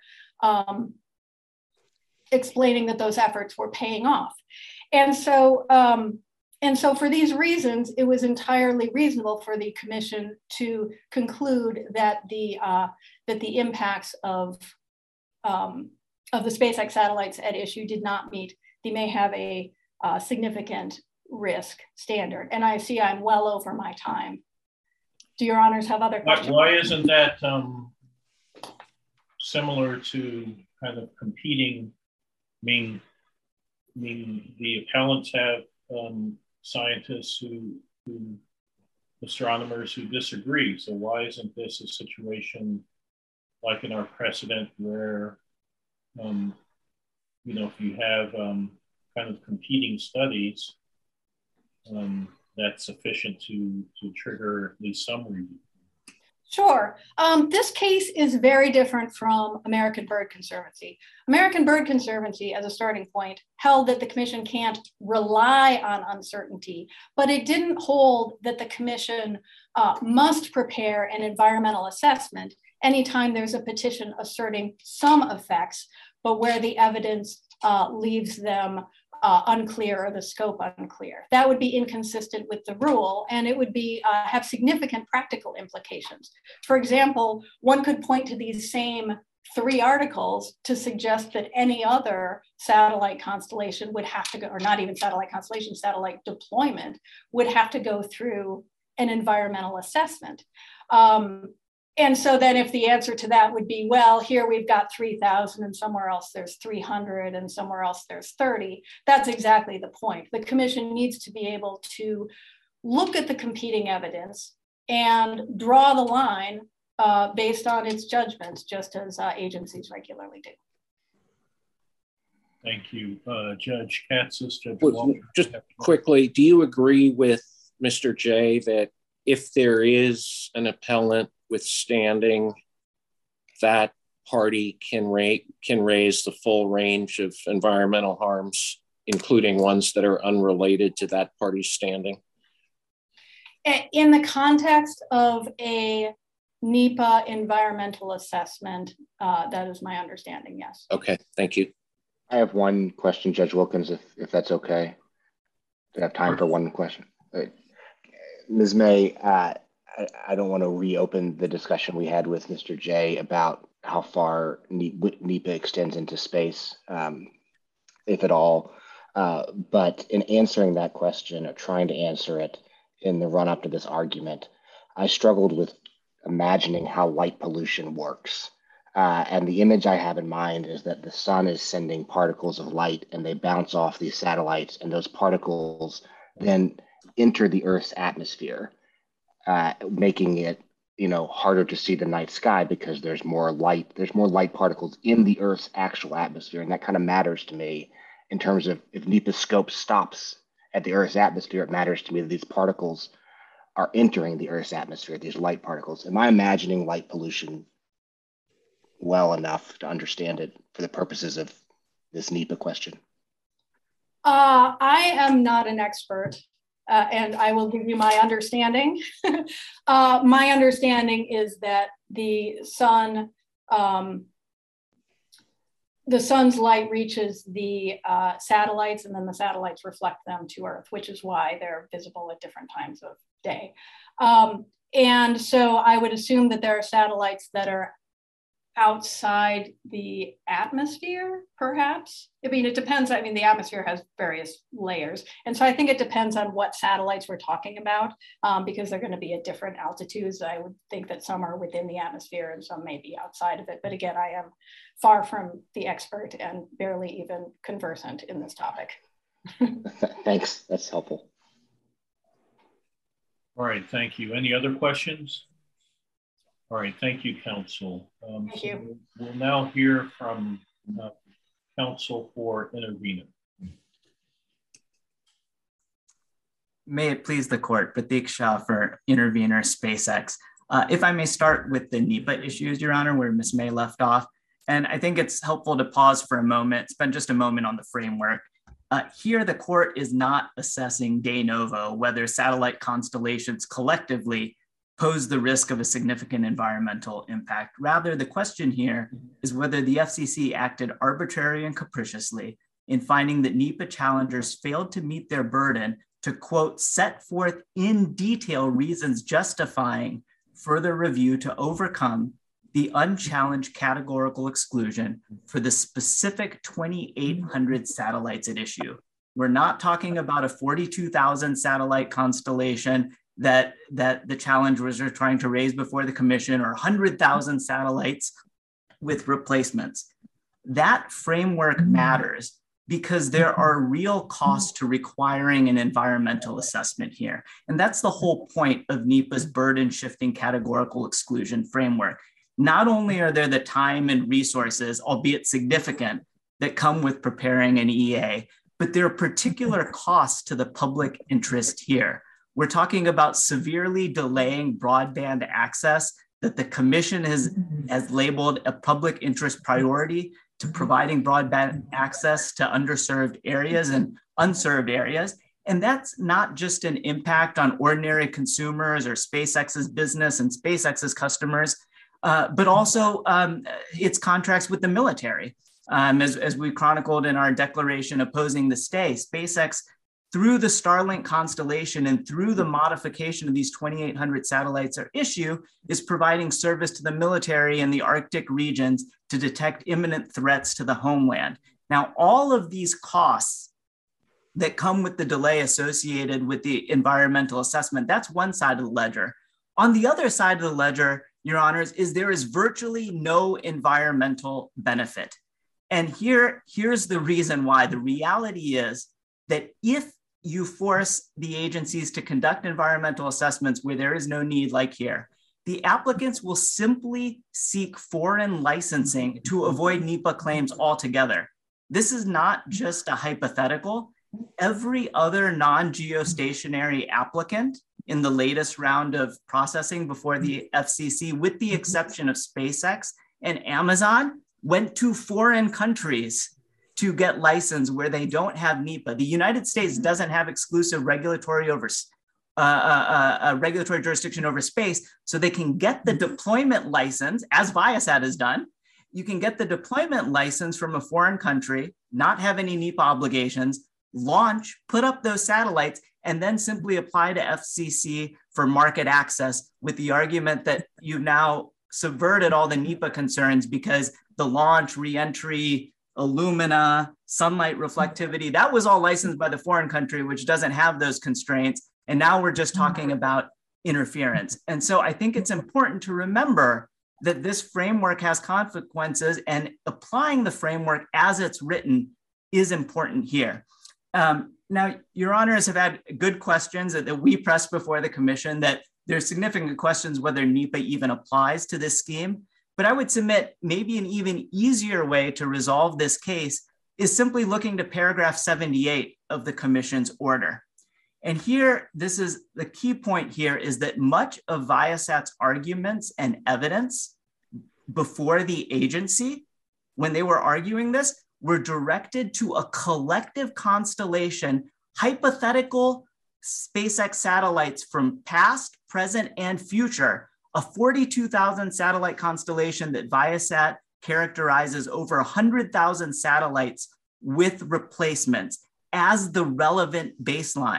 explaining that those efforts were paying off. And so for these reasons, it was entirely reasonable for the commission to conclude that the impacts of the SpaceX satellites at issue did not meet the may have a significant risk standard. And I see I'm well over my time. Do your honors have other questions? Why isn't that similar to kind of competing? I mean the appellants have scientists who astronomers who disagree. So why isn't this a situation like in our precedent where if you have kind of competing studies, that's sufficient to trigger at least some review? Sure. This case is very different from American Bird Conservancy. American Bird Conservancy, as a starting point, held that the commission can't rely on uncertainty, but it didn't hold that the commission must prepare an environmental assessment anytime there's a petition asserting some effects, but where the evidence leaves them unclear or the scope unclear. That would be inconsistent with the rule, and it would be have significant practical implications. For example, one could point to these same 3 articles to suggest that any other satellite constellation would have to go, or not even satellite constellation, satellite deployment would have to go through an environmental assessment. And so then if the answer to that would be, well, here we've got 3,000 and somewhere else there's 300 and somewhere else there's 30, that's exactly the point. The commission needs to be able to look at the competing evidence and draw the line based on its judgments, just as agencies regularly do. Thank you. Judge Katsas, Judge Walker. Just quickly, do you agree with Mr. Jay that if there is an appellant withstanding, that party can raise the full range of environmental harms, including ones that are unrelated to that party's standing? In the context of a NEPA environmental assessment, that is my understanding, yes. Okay, thank you. I have one question, Judge Wilkins, if that's okay. Do I have time for one question? Ms. May, I don't want to reopen the discussion we had with Mr. Jay about how far NEPA extends into space, if at all. But in answering that question, or trying to answer it in the run-up to this argument, I struggled with imagining how light pollution works. And the image I have in mind is that the sun is sending particles of light and they bounce off these satellites, and those particles then enter the Earth's atmosphere, making it harder to see the night sky because there's more light particles in the Earth's actual atmosphere. And that kind of matters to me in terms of if NEPA's scope stops at the Earth's atmosphere, it matters to me that these particles are entering the Earth's atmosphere, these light particles. Am I imagining light pollution well enough to understand it for the purposes of this NEPA question? I am not an expert, and I will give you my understanding. My understanding is that the sun's light reaches the satellites, and then the satellites reflect them to Earth, which is why they're visible at different times of day. And so I would assume that there are satellites that are outside the atmosphere, perhaps? I mean, it depends. I mean, the atmosphere has various layers. And so I think it depends on what satellites we're talking about, because they're going to be at different altitudes. I would think that some are within the atmosphere and some may be outside of it. But again, I am far from the expert and barely even conversant in this topic. Thanks, that's helpful. All right, thank you. Any other questions? All right, thank you, counsel. Thank you. We'll now hear from counsel for intervener. May it please the court, Pratik Shah for intervener SpaceX. If I may start with the NEPA issues, Your Honor, where Ms. May left off. And I think it's helpful to pause for a moment, spend just a moment on the framework. Here, the court is not assessing de novo whether satellite constellations collectively pose the risk of a significant environmental impact. Rather, the question here is whether the FCC acted arbitrarily and capriciously in finding that NEPA challengers failed to meet their burden to, quote, set forth in detail reasons justifying further review to overcome the unchallenged categorical exclusion for the specific 2,800 satellites at issue. We're not talking about a 42,000 satellite constellation that the challengers are trying to raise before the commission, or 100,000 satellites with replacements. That framework matters because there are real costs to requiring an environmental assessment here. And that's the whole point of NEPA's burden shifting categorical exclusion framework. Not only are there the time and resources, albeit significant, that come with preparing an EA, but there are particular costs to the public interest here. We're talking about severely delaying broadband access that the commission has labeled a public interest priority to providing broadband access to underserved areas and unserved areas. And that's not just an impact on ordinary consumers or SpaceX's business and SpaceX's customers, but also its contracts with the military. As we chronicled in our declaration opposing the stay, SpaceX, through the Starlink constellation and through the modification of these 2,800 satellites at issue, is providing service to the military in the Arctic regions to detect imminent threats to the homeland. Now, all of these costs that come with the delay associated with the environmental assessment, that's one side of the ledger. On the other side of the ledger, Your Honors, is there is virtually no environmental benefit. And here's the reason why. The reality is that if you force the agencies to conduct environmental assessments where there is no need, like here, the applicants will simply seek foreign licensing to avoid NEPA claims altogether. This is not just a hypothetical. Every other non-geostationary applicant in the latest round of processing before the FCC, with the exception of SpaceX and Amazon, went to foreign countries to get licensed where they don't have NEPA. The United States doesn't have exclusive regulatory jurisdiction over space, so they can get the deployment license, as Viasat has done. You can get the deployment license from a foreign country, not have any NEPA obligations, launch, put up those satellites, and then simply apply to FCC for market access with the argument that you've now subverted all the NEPA concerns because the launch, reentry, Illumina, sunlight reflectivity, that was all licensed by the foreign country, which doesn't have those constraints. And now we're just talking about interference. And so I think it's important to remember that this framework has consequences, and applying the framework as it's written is important here. Now, Your Honors have had good questions that we pressed before the commission, that there's significant questions whether NEPA even applies to this scheme. But I would submit maybe an even easier way to resolve this case is simply looking to paragraph 78 of the commission's order. And here, this is the key point here, is that much of Viasat's arguments and evidence before the agency, when they were arguing this, were directed to a collective constellation, hypothetical SpaceX satellites from past, present, and future, a 42,000 satellite constellation that Viasat characterizes over 100,000 satellites with replacements as the relevant baseline.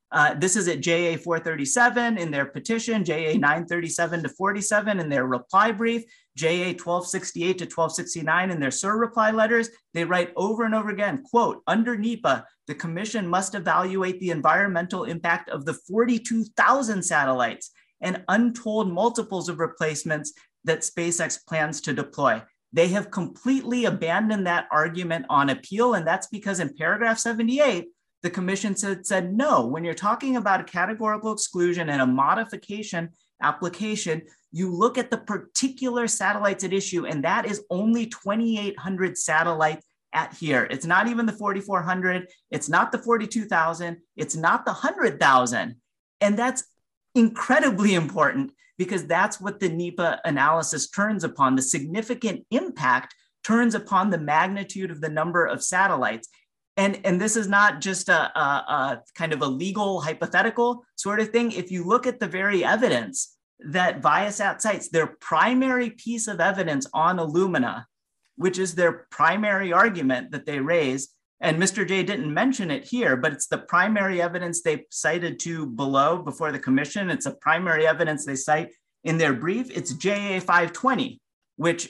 This is at JA 437 in their petition, JA 937 to 47 in their reply brief, JA 1268 to 1269 in their SIR reply letters. They write over and over again, quote, under NEPA, the commission must evaluate the environmental impact of the 42,000 satellites and untold multiples of replacements that SpaceX plans to deploy. They have completely abandoned that argument on appeal, and that's because in paragraph 78, the commission said, no, when you're talking about a categorical exclusion and a modification application, you look at the particular satellites at issue, and that is only 2,800 satellites at here. It's not even the 4,400, it's not the 42,000, it's not the 100,000. And that's incredibly important because that's what the NEPA analysis turns upon. The significant impact turns upon the magnitude of the number of satellites. And this is not just a kind of a legal hypothetical sort of thing. If you look at the very evidence that Viasat cites, their primary piece of evidence on Illumina, which is their primary argument that they raise, and Mr. J didn't mention it here, but it's the primary evidence they cited to below before the commission. It's a primary evidence they cite in their brief. It's JA 520, which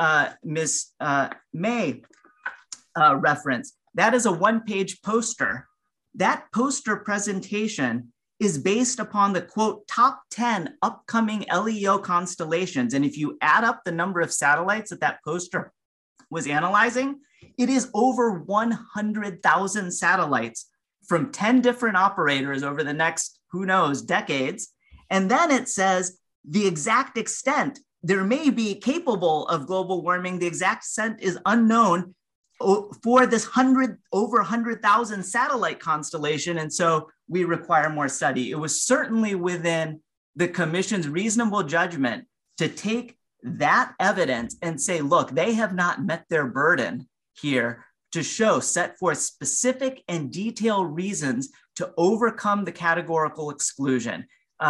Ms. May referenced. That is a one-page poster. That poster presentation is based upon the, quote, top 10 upcoming LEO constellations. And if you add up the number of satellites that that poster was analyzing, it is over 100,000 satellites from 10 different operators over the next, who knows, decades. And then it says the exact extent, there may be capable of global warming, the exact extent is unknown for this over 100,000 satellite constellation. And so we require more study. It was certainly within the commission's reasonable judgment to take that evidence and say, look, they have not met their burden here to show, set forth specific and detailed reasons to overcome the categorical exclusion.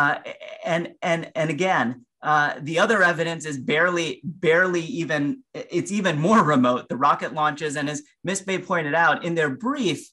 And again, the other evidence is barely even, it's even more remote, the rocket launches. And as Ms. May pointed out in their brief,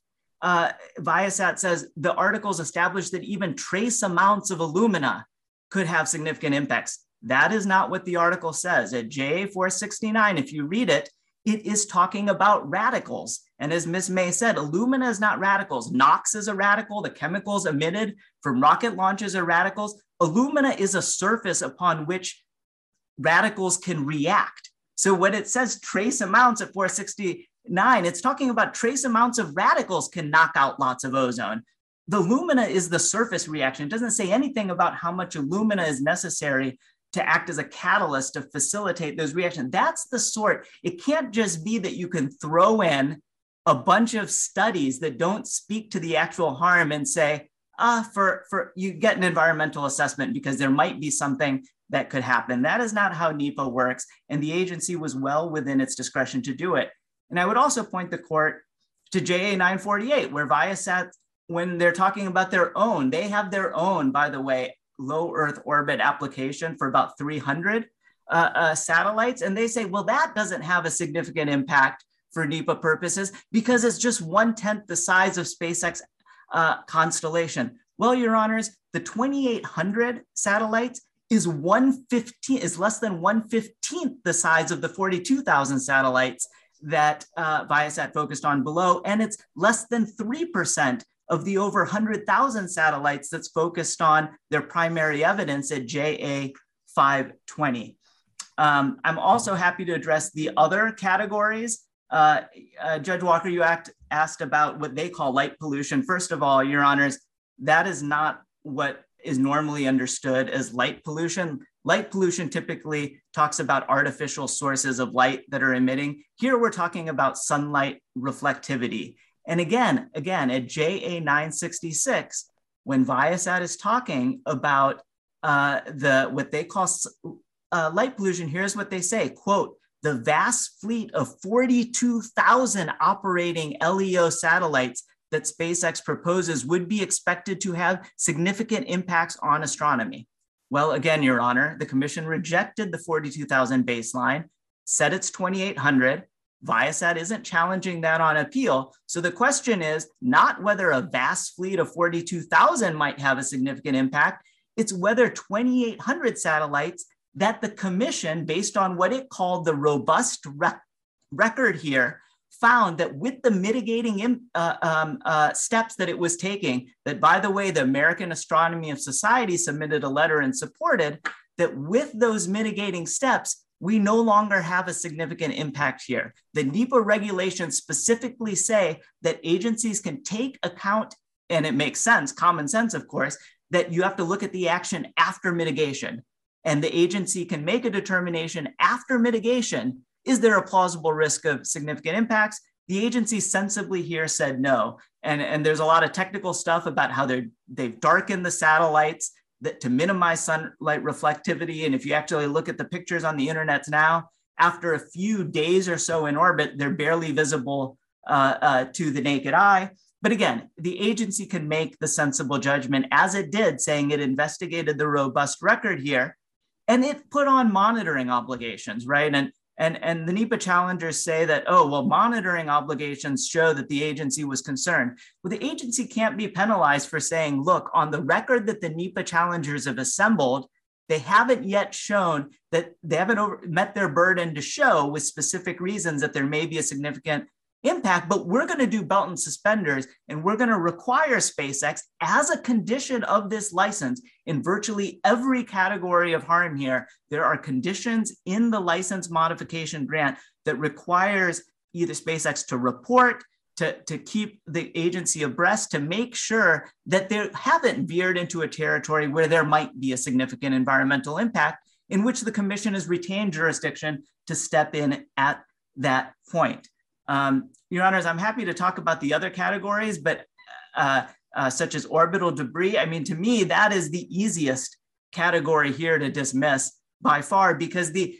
Viasat says the articles established that even trace amounts of Illumina could have significant impacts. That is not what the article says. At JA 469, if you read it, it is talking about radicals. And as Ms. May said, Illumina is not radicals. NOx is a radical. The chemicals emitted from rocket launches are radicals. Illumina is a surface upon which radicals can react. So when it says trace amounts at 469, it's talking about trace amounts of radicals can knock out lots of ozone. The Illumina is the surface reaction. It doesn't say anything about how much Illumina is necessary to act as a catalyst to facilitate those reactions. That's the sort, it can't just be that you can throw in a bunch of studies that don't speak to the actual harm and say, you get an environmental assessment because there might be something that could happen. That is not how NEPA works. And the agency was well within its discretion to do it. And I would also point the court to JA 948, where Viasat, when they're talking about their own, they have their own, by the way, low Earth orbit application for about 300 satellites. And they say, well, that doesn't have a significant impact for NEPA purposes because it's just 1/10 the size of SpaceX constellation. Well, your honors, the 2,800 satellites is less than 1/15 the size of the 42,000 satellites that Viasat focused on below. And it's less than 3% of the over 100,000 satellites that's focused on their primary evidence at JA 520. I'm also happy to address the other categories. Judge Walker, you asked about what they call light pollution. First of all, your honors, that is not what is normally understood as light pollution. Light pollution typically talks about artificial sources of light that are emitting. Here we're talking about sunlight reflectivity. And again, at JA 966, when Viasat is talking about what they call light pollution, here's what they say, quote, the vast fleet of 42,000 operating LEO satellites that SpaceX proposes would be expected to have significant impacts on astronomy. Well, again, your honor, the commission rejected the 42,000 baseline, said it's 2,800. Viasat isn't challenging that on appeal. So the question is not whether a vast fleet of 42,000 might have a significant impact, it's whether 2,800 satellites that the commission, based on what it called the robust record here, found that with the mitigating steps that it was taking, that by the way, the American Astronomy Society submitted a letter and supported, that with those mitigating steps, we no longer have a significant impact here. The NEPA regulations specifically say that agencies can take account, and it makes sense, common sense, of course, that you have to look at the action after mitigation. And the agency can make a determination after mitigation, is there a plausible risk of significant impacts? The agency sensibly here said no. And there's a lot of technical stuff about how they've darkened the satellites to minimize sunlight reflectivity. And if you actually look at the pictures on the internet now, after a few days or so in orbit, they're barely visible to the naked eye. But again, the agency can make the sensible judgment, as it did, saying it investigated the robust record here, and it put on monitoring obligations, right? And the NEPA challengers say that, oh, well, monitoring obligations show that the agency was concerned. Well, the agency can't be penalized for saying, look, on the record that the NEPA challengers have assembled, they haven't yet shown that they haven't met their burden to show with specific reasons that there may be a significant impact, but we're going to do belt and suspenders, and we're going to require SpaceX as a condition of this license in virtually every category of harm here. There are conditions in the license modification grant that requires either SpaceX to report, to keep the agency abreast, to make sure that they haven't veered into a territory where there might be a significant environmental impact, in which the commission has retained jurisdiction to step in at that point. Your Honors, I'm happy to talk about the other categories, but such as orbital debris. I mean, to me, that is the easiest category here to dismiss by far, because the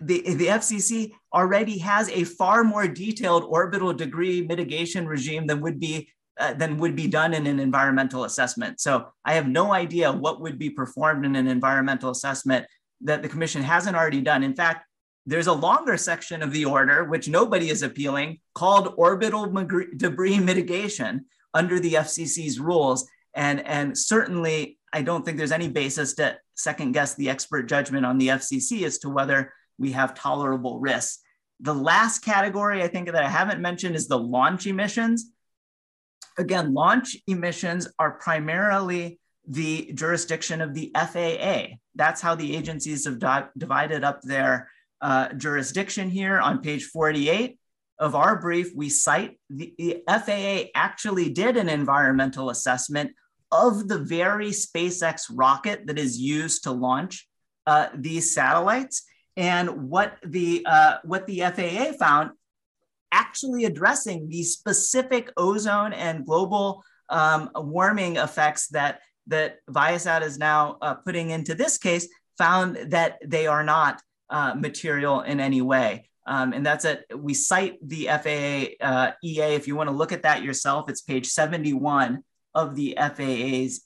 FCC already has a far more detailed orbital debris mitigation regime than would be done in an environmental assessment. So I have no idea what would be performed in an environmental assessment that the commission hasn't already done. In fact, there's a longer section of the order, which nobody is appealing, called orbital debris mitigation under the FCC's rules. And certainly, I don't think there's any basis to second guess the expert judgment on the FCC as to whether we have tolerable risks. The last category I think that I haven't mentioned is the launch emissions. Again, launch emissions are primarily the jurisdiction of the FAA. That's how the agencies have divided up their jurisdiction here. On page 48 of our brief, we cite the FAA actually did an environmental assessment of the very SpaceX rocket that is used to launch these satellites. And what the FAA found, actually addressing the specific ozone and global warming effects that Viasat is now putting into this case, found that they are not material in any way. And that's it. We cite the FAA EA. If you want to look at that yourself, it's page 71 of the FAA's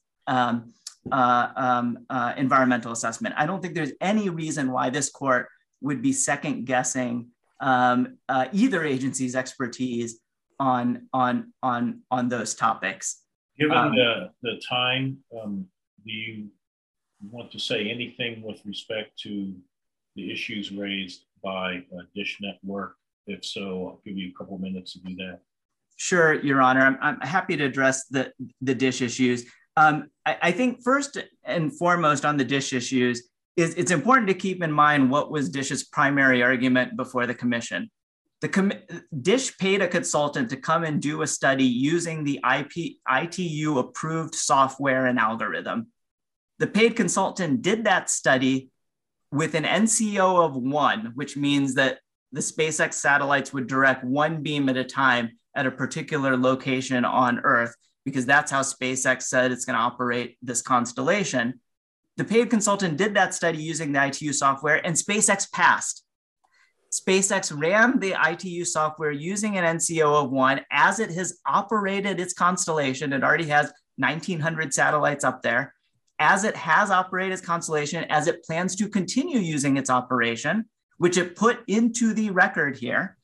environmental assessment. I don't think there's any reason why this court would be second guessing either agency's expertise on those topics. Given the time, do you want to say anything with respect to the issues raised by Dish Network? If so, I'll give you a couple minutes to do that. Sure, Your Honor. I'm happy to address the Dish issues. I think first and foremost on the Dish issues is it's important to keep in mind what was Dish's primary argument before the commission. Dish paid a consultant to come and do a study using the ITU approved software and algorithm. The paid consultant did that study with an NCO of 1, which means that the SpaceX satellites would direct one beam at a time at a particular location on Earth, because that's how SpaceX said it's going to operate this constellation. The paid consultant did that study using the ITU software, and SpaceX passed. SpaceX ran the ITU software using an NCO of 1 as it has operated its constellation. It already has 1,900 satellites up there. As it has operated its constellation, as it plans to continue using its operation, which it put into the record here,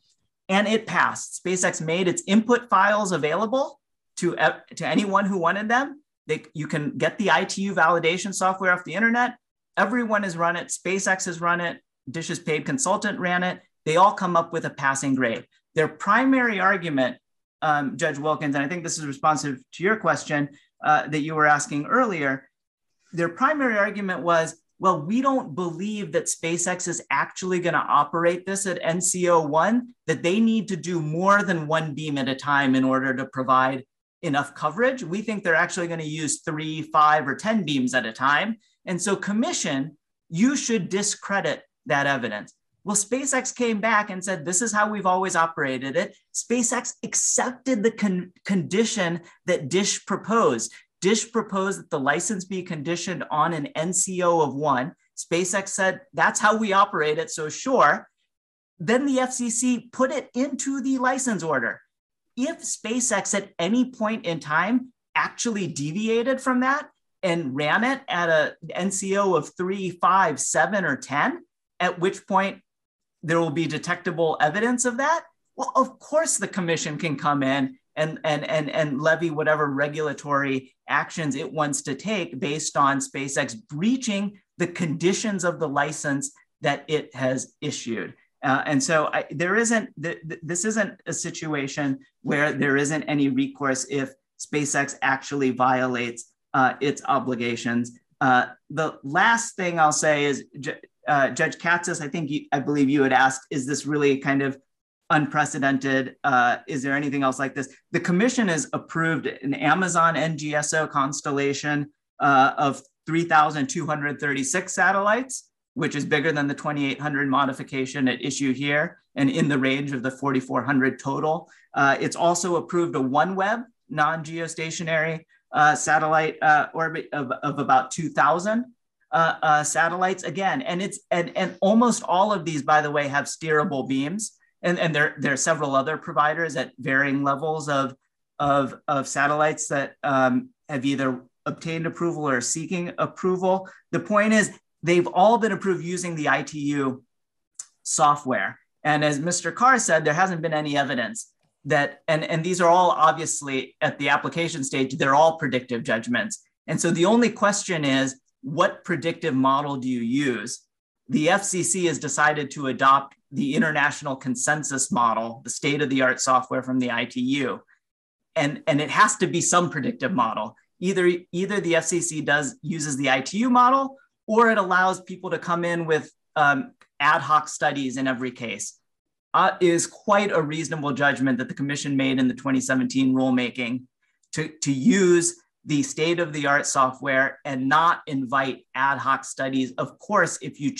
and it passed. SpaceX made its input files available to anyone who wanted them. You can get the ITU validation software off the internet. Everyone has run it. SpaceX has run it. Dish's paid consultant ran it. They all come up with a passing grade. Their primary argument, Judge Wilkins, and I think this is responsive to your question that you were asking earlier, their primary argument was, well, we don't believe that SpaceX is actually going to operate this at NCO1, that they need to do more than one beam at a time in order to provide enough coverage. We think they're actually going to use 3, 5, or 10 beams at a time. And so commission, you should discredit that evidence. Well, SpaceX came back and said, this is how we've always operated it. SpaceX accepted the condition that Dish proposed. Dish proposed that the license be conditioned on an NCO of 1. SpaceX said, that's how we operate it, so sure. Then the FCC put it into the license order. If SpaceX at any point in time actually deviated from that and ran it at an NCO of 3, 5, 7, or 10, at which point there will be detectable evidence of that, well, of course the commission can come in and levy whatever regulatory actions it wants to take based on SpaceX breaching the conditions of the license that it has issued. And so this isn't a situation where there isn't any recourse if SpaceX actually violates its obligations. The last thing I'll say is, Judge Katsas, I believe you had asked, is this really kind of unprecedented? Is there anything else like this? The commission has approved an Amazon NGSO constellation of 3,236 satellites, which is bigger than the 2,800 modification at issue here and in the range of the 4,400 total. It's also approved a OneWeb non-geostationary satellite orbit of about 2,000 satellites again. And almost all of these, by the way, have steerable beams. And there are several other providers at varying levels of satellites that have either obtained approval or seeking approval. The point is, they've all been approved using the ITU software. And as Mr. Carr said, there hasn't been any evidence that, and these are all obviously at the application stage, they're all predictive judgments. And so the only question is, what predictive model do you use? The FCC has decided to adopt the international consensus model, the state-of-the-art software from the ITU. And it has to be some predictive model. Either the FCC uses the ITU model, or it allows people to come in with ad hoc studies in every case. Is quite a reasonable judgment that the commission made in the 2017 rulemaking to use the state-of-the-art software and not invite ad hoc studies. Of course, if you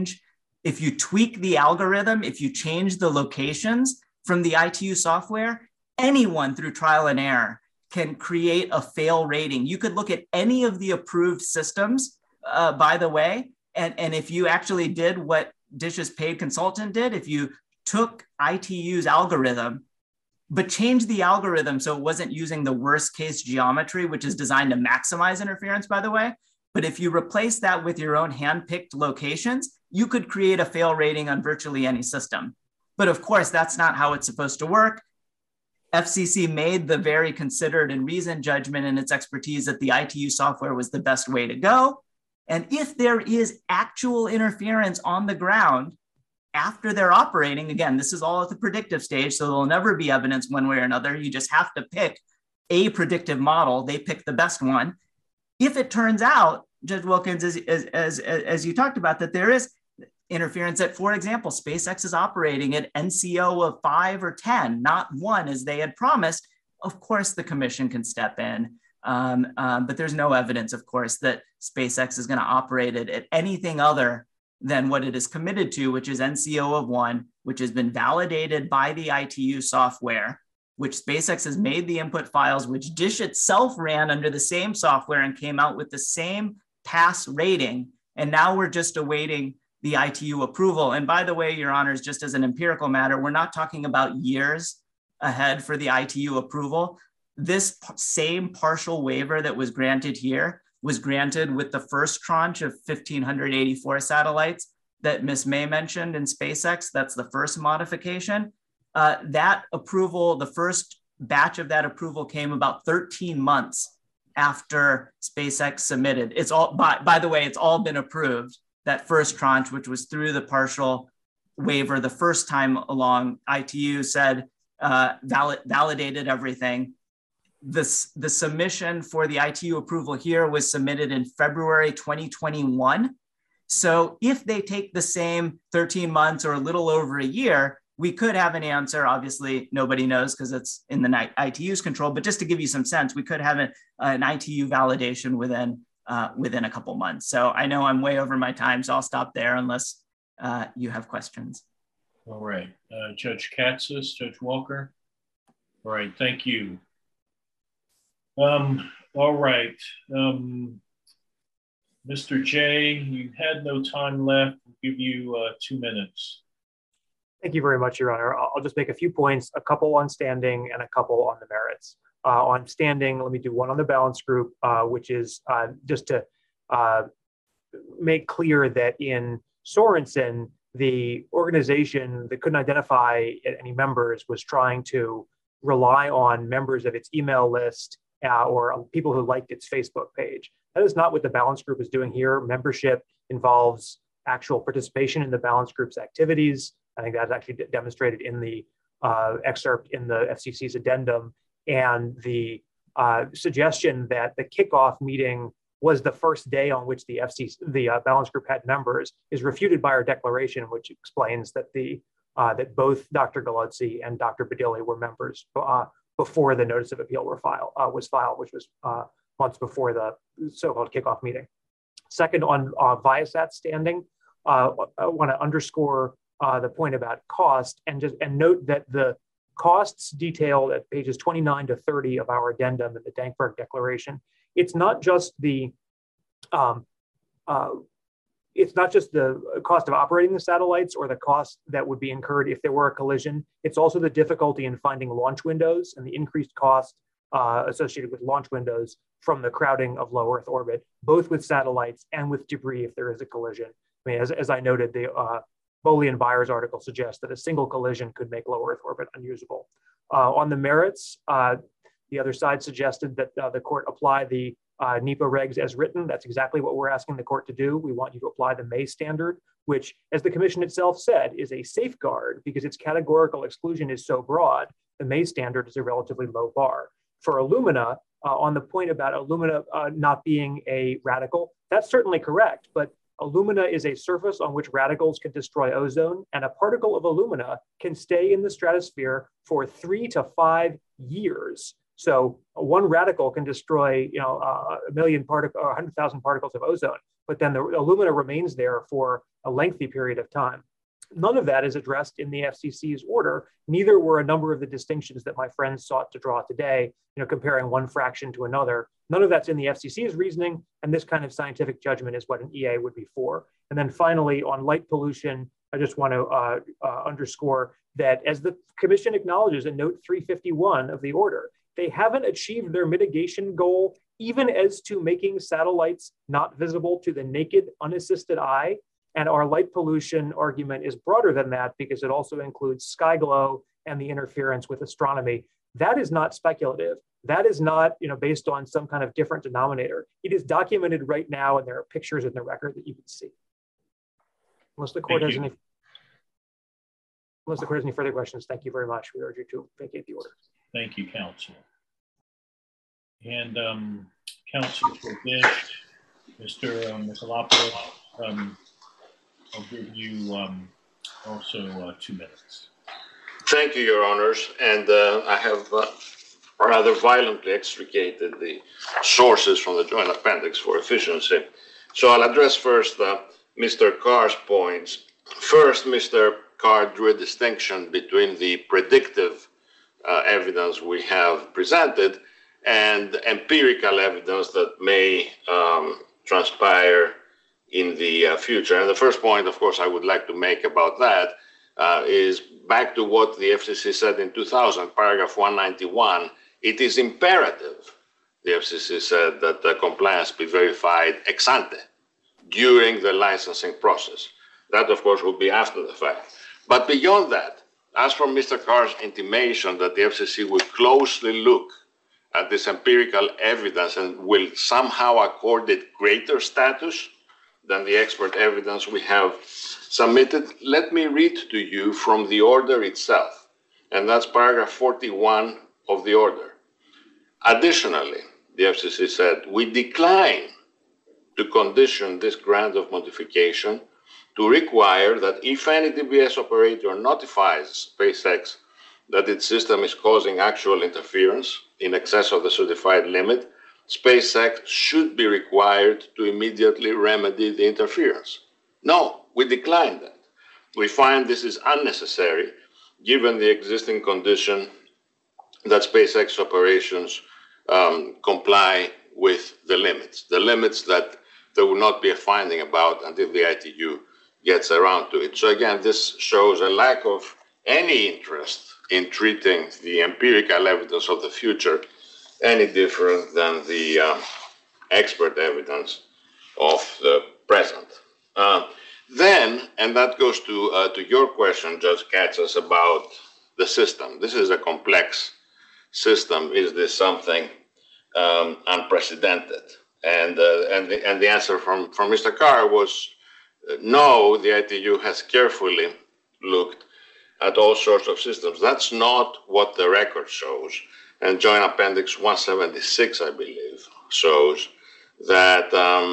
tweak the algorithm, if you change the locations from the ITU software, anyone through trial and error can create a fail rating. You could look at any of the approved systems, by the way, and if you actually did what Dish's paid consultant did, if you took ITU's algorithm, but changed the algorithm so it wasn't using the worst case geometry, which is designed to maximize interference, by the way. But if you replace that with your own hand-picked locations, you could create a fail rating on virtually any system. But of course, that's not how it's supposed to work. FCC made the very considered and reasoned judgment in its expertise that the ITU software was the best way to go. And if there is actual interference on the ground after they're operating, again, this is all at the predictive stage, so there'll never be evidence one way or another. You just have to pick a predictive model. They pick the best one. If it turns out, Judge Wilkins, as you talked about, that there is interference that, for example, SpaceX is operating at NCO of 5 or 10, not 1 as they had promised, of course the commission can step in. But there's no evidence, of course, that SpaceX is going to operate it at anything other than what it is committed to, which is NCO of 1, which has been validated by the ITU software, which SpaceX has made the input files, which Dish itself ran under the same software and came out with the same pass rating. And now we're just awaiting the ITU approval. And by the way, Your Honors, just as an empirical matter, we're not talking about years ahead for the ITU approval. This same partial waiver that was granted here was granted with the first tranche of 1,584 satellites that Ms. May mentioned in SpaceX. That's the first modification. That approval, the first batch of that approval came about 13 months after SpaceX submitted. It's all, by the way, it's all been approved. That first tranche, which was through the partial waiver the first time along, ITU said, validated everything. The submission for the ITU approval here was submitted in February 2021. So if they take the same 13 months or a little over a year, we could have an answer. Obviously, nobody knows because it's in the ITU's control, but just to give you some sense, we could have an ITU validation within a couple months. So I know I'm way over my time, so I'll stop there unless you have questions. All right, Judge Katsas, Judge Walker. All right, thank you. All right, Mr. Jay, you had no time left. We'll give you 2 minutes. Thank you very much, Your Honor. I'll just make a few points, a couple on standing and a couple on the merits. On standing, let me do one on the balance group, which is just to make clear that in Sorensen, the organization that couldn't identify any members was trying to rely on members of its email list or people who liked its Facebook page. That is not what the balance group is doing here. Membership involves actual participation in the balance group's activities. I think that's actually demonstrated in the excerpt in the FCC's addendum. And the suggestion that the kickoff meeting was the first day on which the balance group had members is refuted by our declaration, which explains that that both Dr. Galuzzi and Dr. Badilli were members before the notice of appeal was filed, which was months before the so-called kickoff meeting. Second, on Viasat standing, I want to underscore the point about cost and note that the costs detailed at pages 29 to 30 of our addendum in the Dankberg Declaration. It's not just the cost of operating the satellites or the cost that would be incurred if there were a collision. It's also the difficulty in finding launch windows and the increased cost associated with launch windows from the crowding of low Earth orbit, both with satellites and with debris if there is a collision. I mean, as I noted, the Bowley and Byers article suggests that a single collision could make low Earth orbit unusable. On the merits, the other side suggested that the court apply the NEPA regs as written. That's exactly what we're asking the court to do. We want you to apply the May standard, which, as the commission itself said, is a safeguard because its categorical exclusion is so broad. The May standard is a relatively low bar. For Illumina, on the point about Illumina not being a radical, that's certainly correct, but Illumina is a surface on which radicals can destroy ozone, and a particle of Illumina can stay in the stratosphere for 3 to 5 years. So one radical can destroy, 100,000 particles of ozone, but then the Illumina remains there for a lengthy period of time. None of that is addressed in the FCC's order. Neither were a number of the distinctions that my friends sought to draw today, comparing one fraction to another. None of that's in the FCC's reasoning, and this kind of scientific judgment is what an EA would be for. And then finally, on light pollution, I just want to underscore that as the commission acknowledges in note 351 of the order, they haven't achieved their mitigation goal, even as to making satellites not visible to the naked, unassisted eye. And our light pollution argument is broader than that because it also includes sky glow and the interference with astronomy. That is not speculative. That is not based on some kind of different denominator. It is documented right now, and there are pictures in the record that you can see. Unless the court has any further questions, thank you very much. We urge you to vacate the order. Thank you, counsel. And counsel for this, Mr. Michelopoulos, I'll give you also 2 minutes. Thank you, Your Honors. And I have rather violently extricated the sources from the joint appendix for efficiency. So I'll address first Mr. Carr's points. First, Mr. Carr drew a distinction between the predictive evidence we have presented and empirical evidence that may transpire in the future. And the first point, of course, I would like to make about that is back to what the FCC said in 2000, paragraph 191. It is imperative, the FCC said, that compliance be verified ex ante during the licensing process. That, of course, will be after the fact. But beyond that, as for Mr. Carr's intimation that the FCC will closely look at this empirical evidence and will somehow accord it greater status than the expert evidence we have submitted, let me read to you from the order itself, and that's paragraph 41 of the order. Additionally, the FCC said, we decline to condition this grant of modification to require that if any DBS operator notifies SpaceX that its system is causing actual interference in excess of the certified limit, SpaceX should be required to immediately remedy the interference. No, we decline that. We find this is unnecessary given the existing condition that SpaceX operations comply with the limits that there will not be a finding about until the ITU gets around to it. So again, this shows a lack of any interest in treating the empirical evidence of the future any different than the expert evidence of the present. Then, and that goes to your question, Judge Katsas, about the system. This is a complex system. Is this something unprecedented? And the answer from Mr. Carr was no. The ITU has carefully looked at all sorts of systems. That's not what the record shows. And Joint Appendix 176, I believe, shows that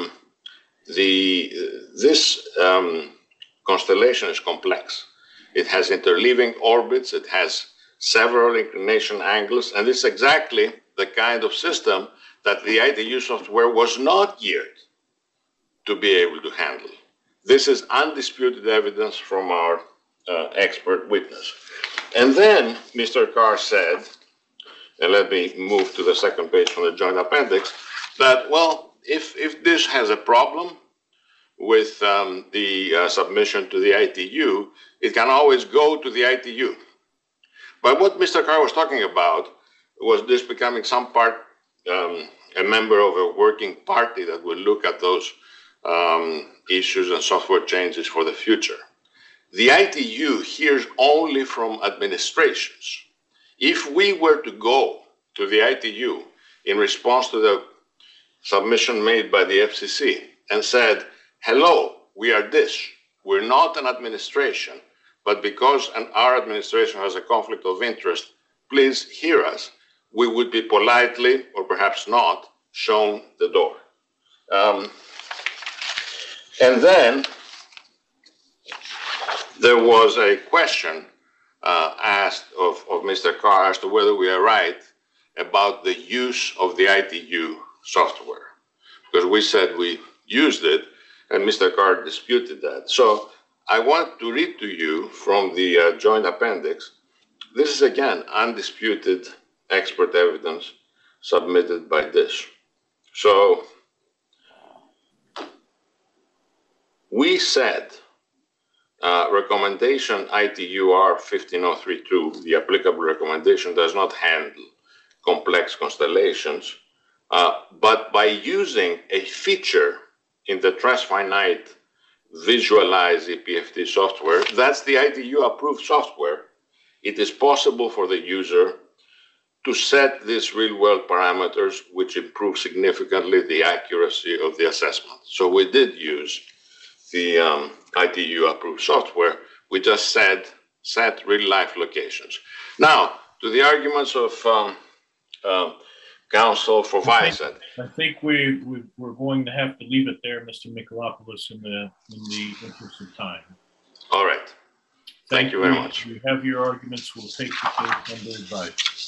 this constellation is complex. It has interleaving orbits. It has several inclination angles. And this is exactly the kind of system that the ITU software was not geared to be able to handle. This is undisputed evidence from our expert witness. And then Mr. Carr said, and let me move to the second page from the Joint Appendix, that, well, if this has a problem with the submission to the ITU, it can always go to the ITU. But what Mr. Carr was talking about was this becoming some part a member of a working party that will look at those issues and software changes for the future. The ITU hears only from administrations. If we were to go to the ITU in response to the submission made by the FCC and said, hello, we are this, we're not an administration, but because our administration has a conflict of interest, please hear us, we would be politely, or perhaps not, shown the door. And then there was a question asked of Mr. Carr as to whether we are right about the use of the ITU software, because we said we used it, and Mr. Carr disputed that. So I want to read to you from the Joint Appendix. This is, again, undisputed expert evidence submitted by DISH. So we said recommendation ITU-R 15032, the applicable recommendation, does not handle complex constellations, but by using a feature in the transfinite visualize EPFT software, that's the ITU-approved software, it is possible for the user to set these real-world parameters, which improve significantly the accuracy of the assessment. So we did use the ITU-approved software. We just set real-life locations. Now, to the arguments of counsel for Viasat. I think we're going to have to leave it there, Mr. Mikolopoulos, in the interest of time. All right. Thank you very much. We have your arguments. We'll take the case under advice.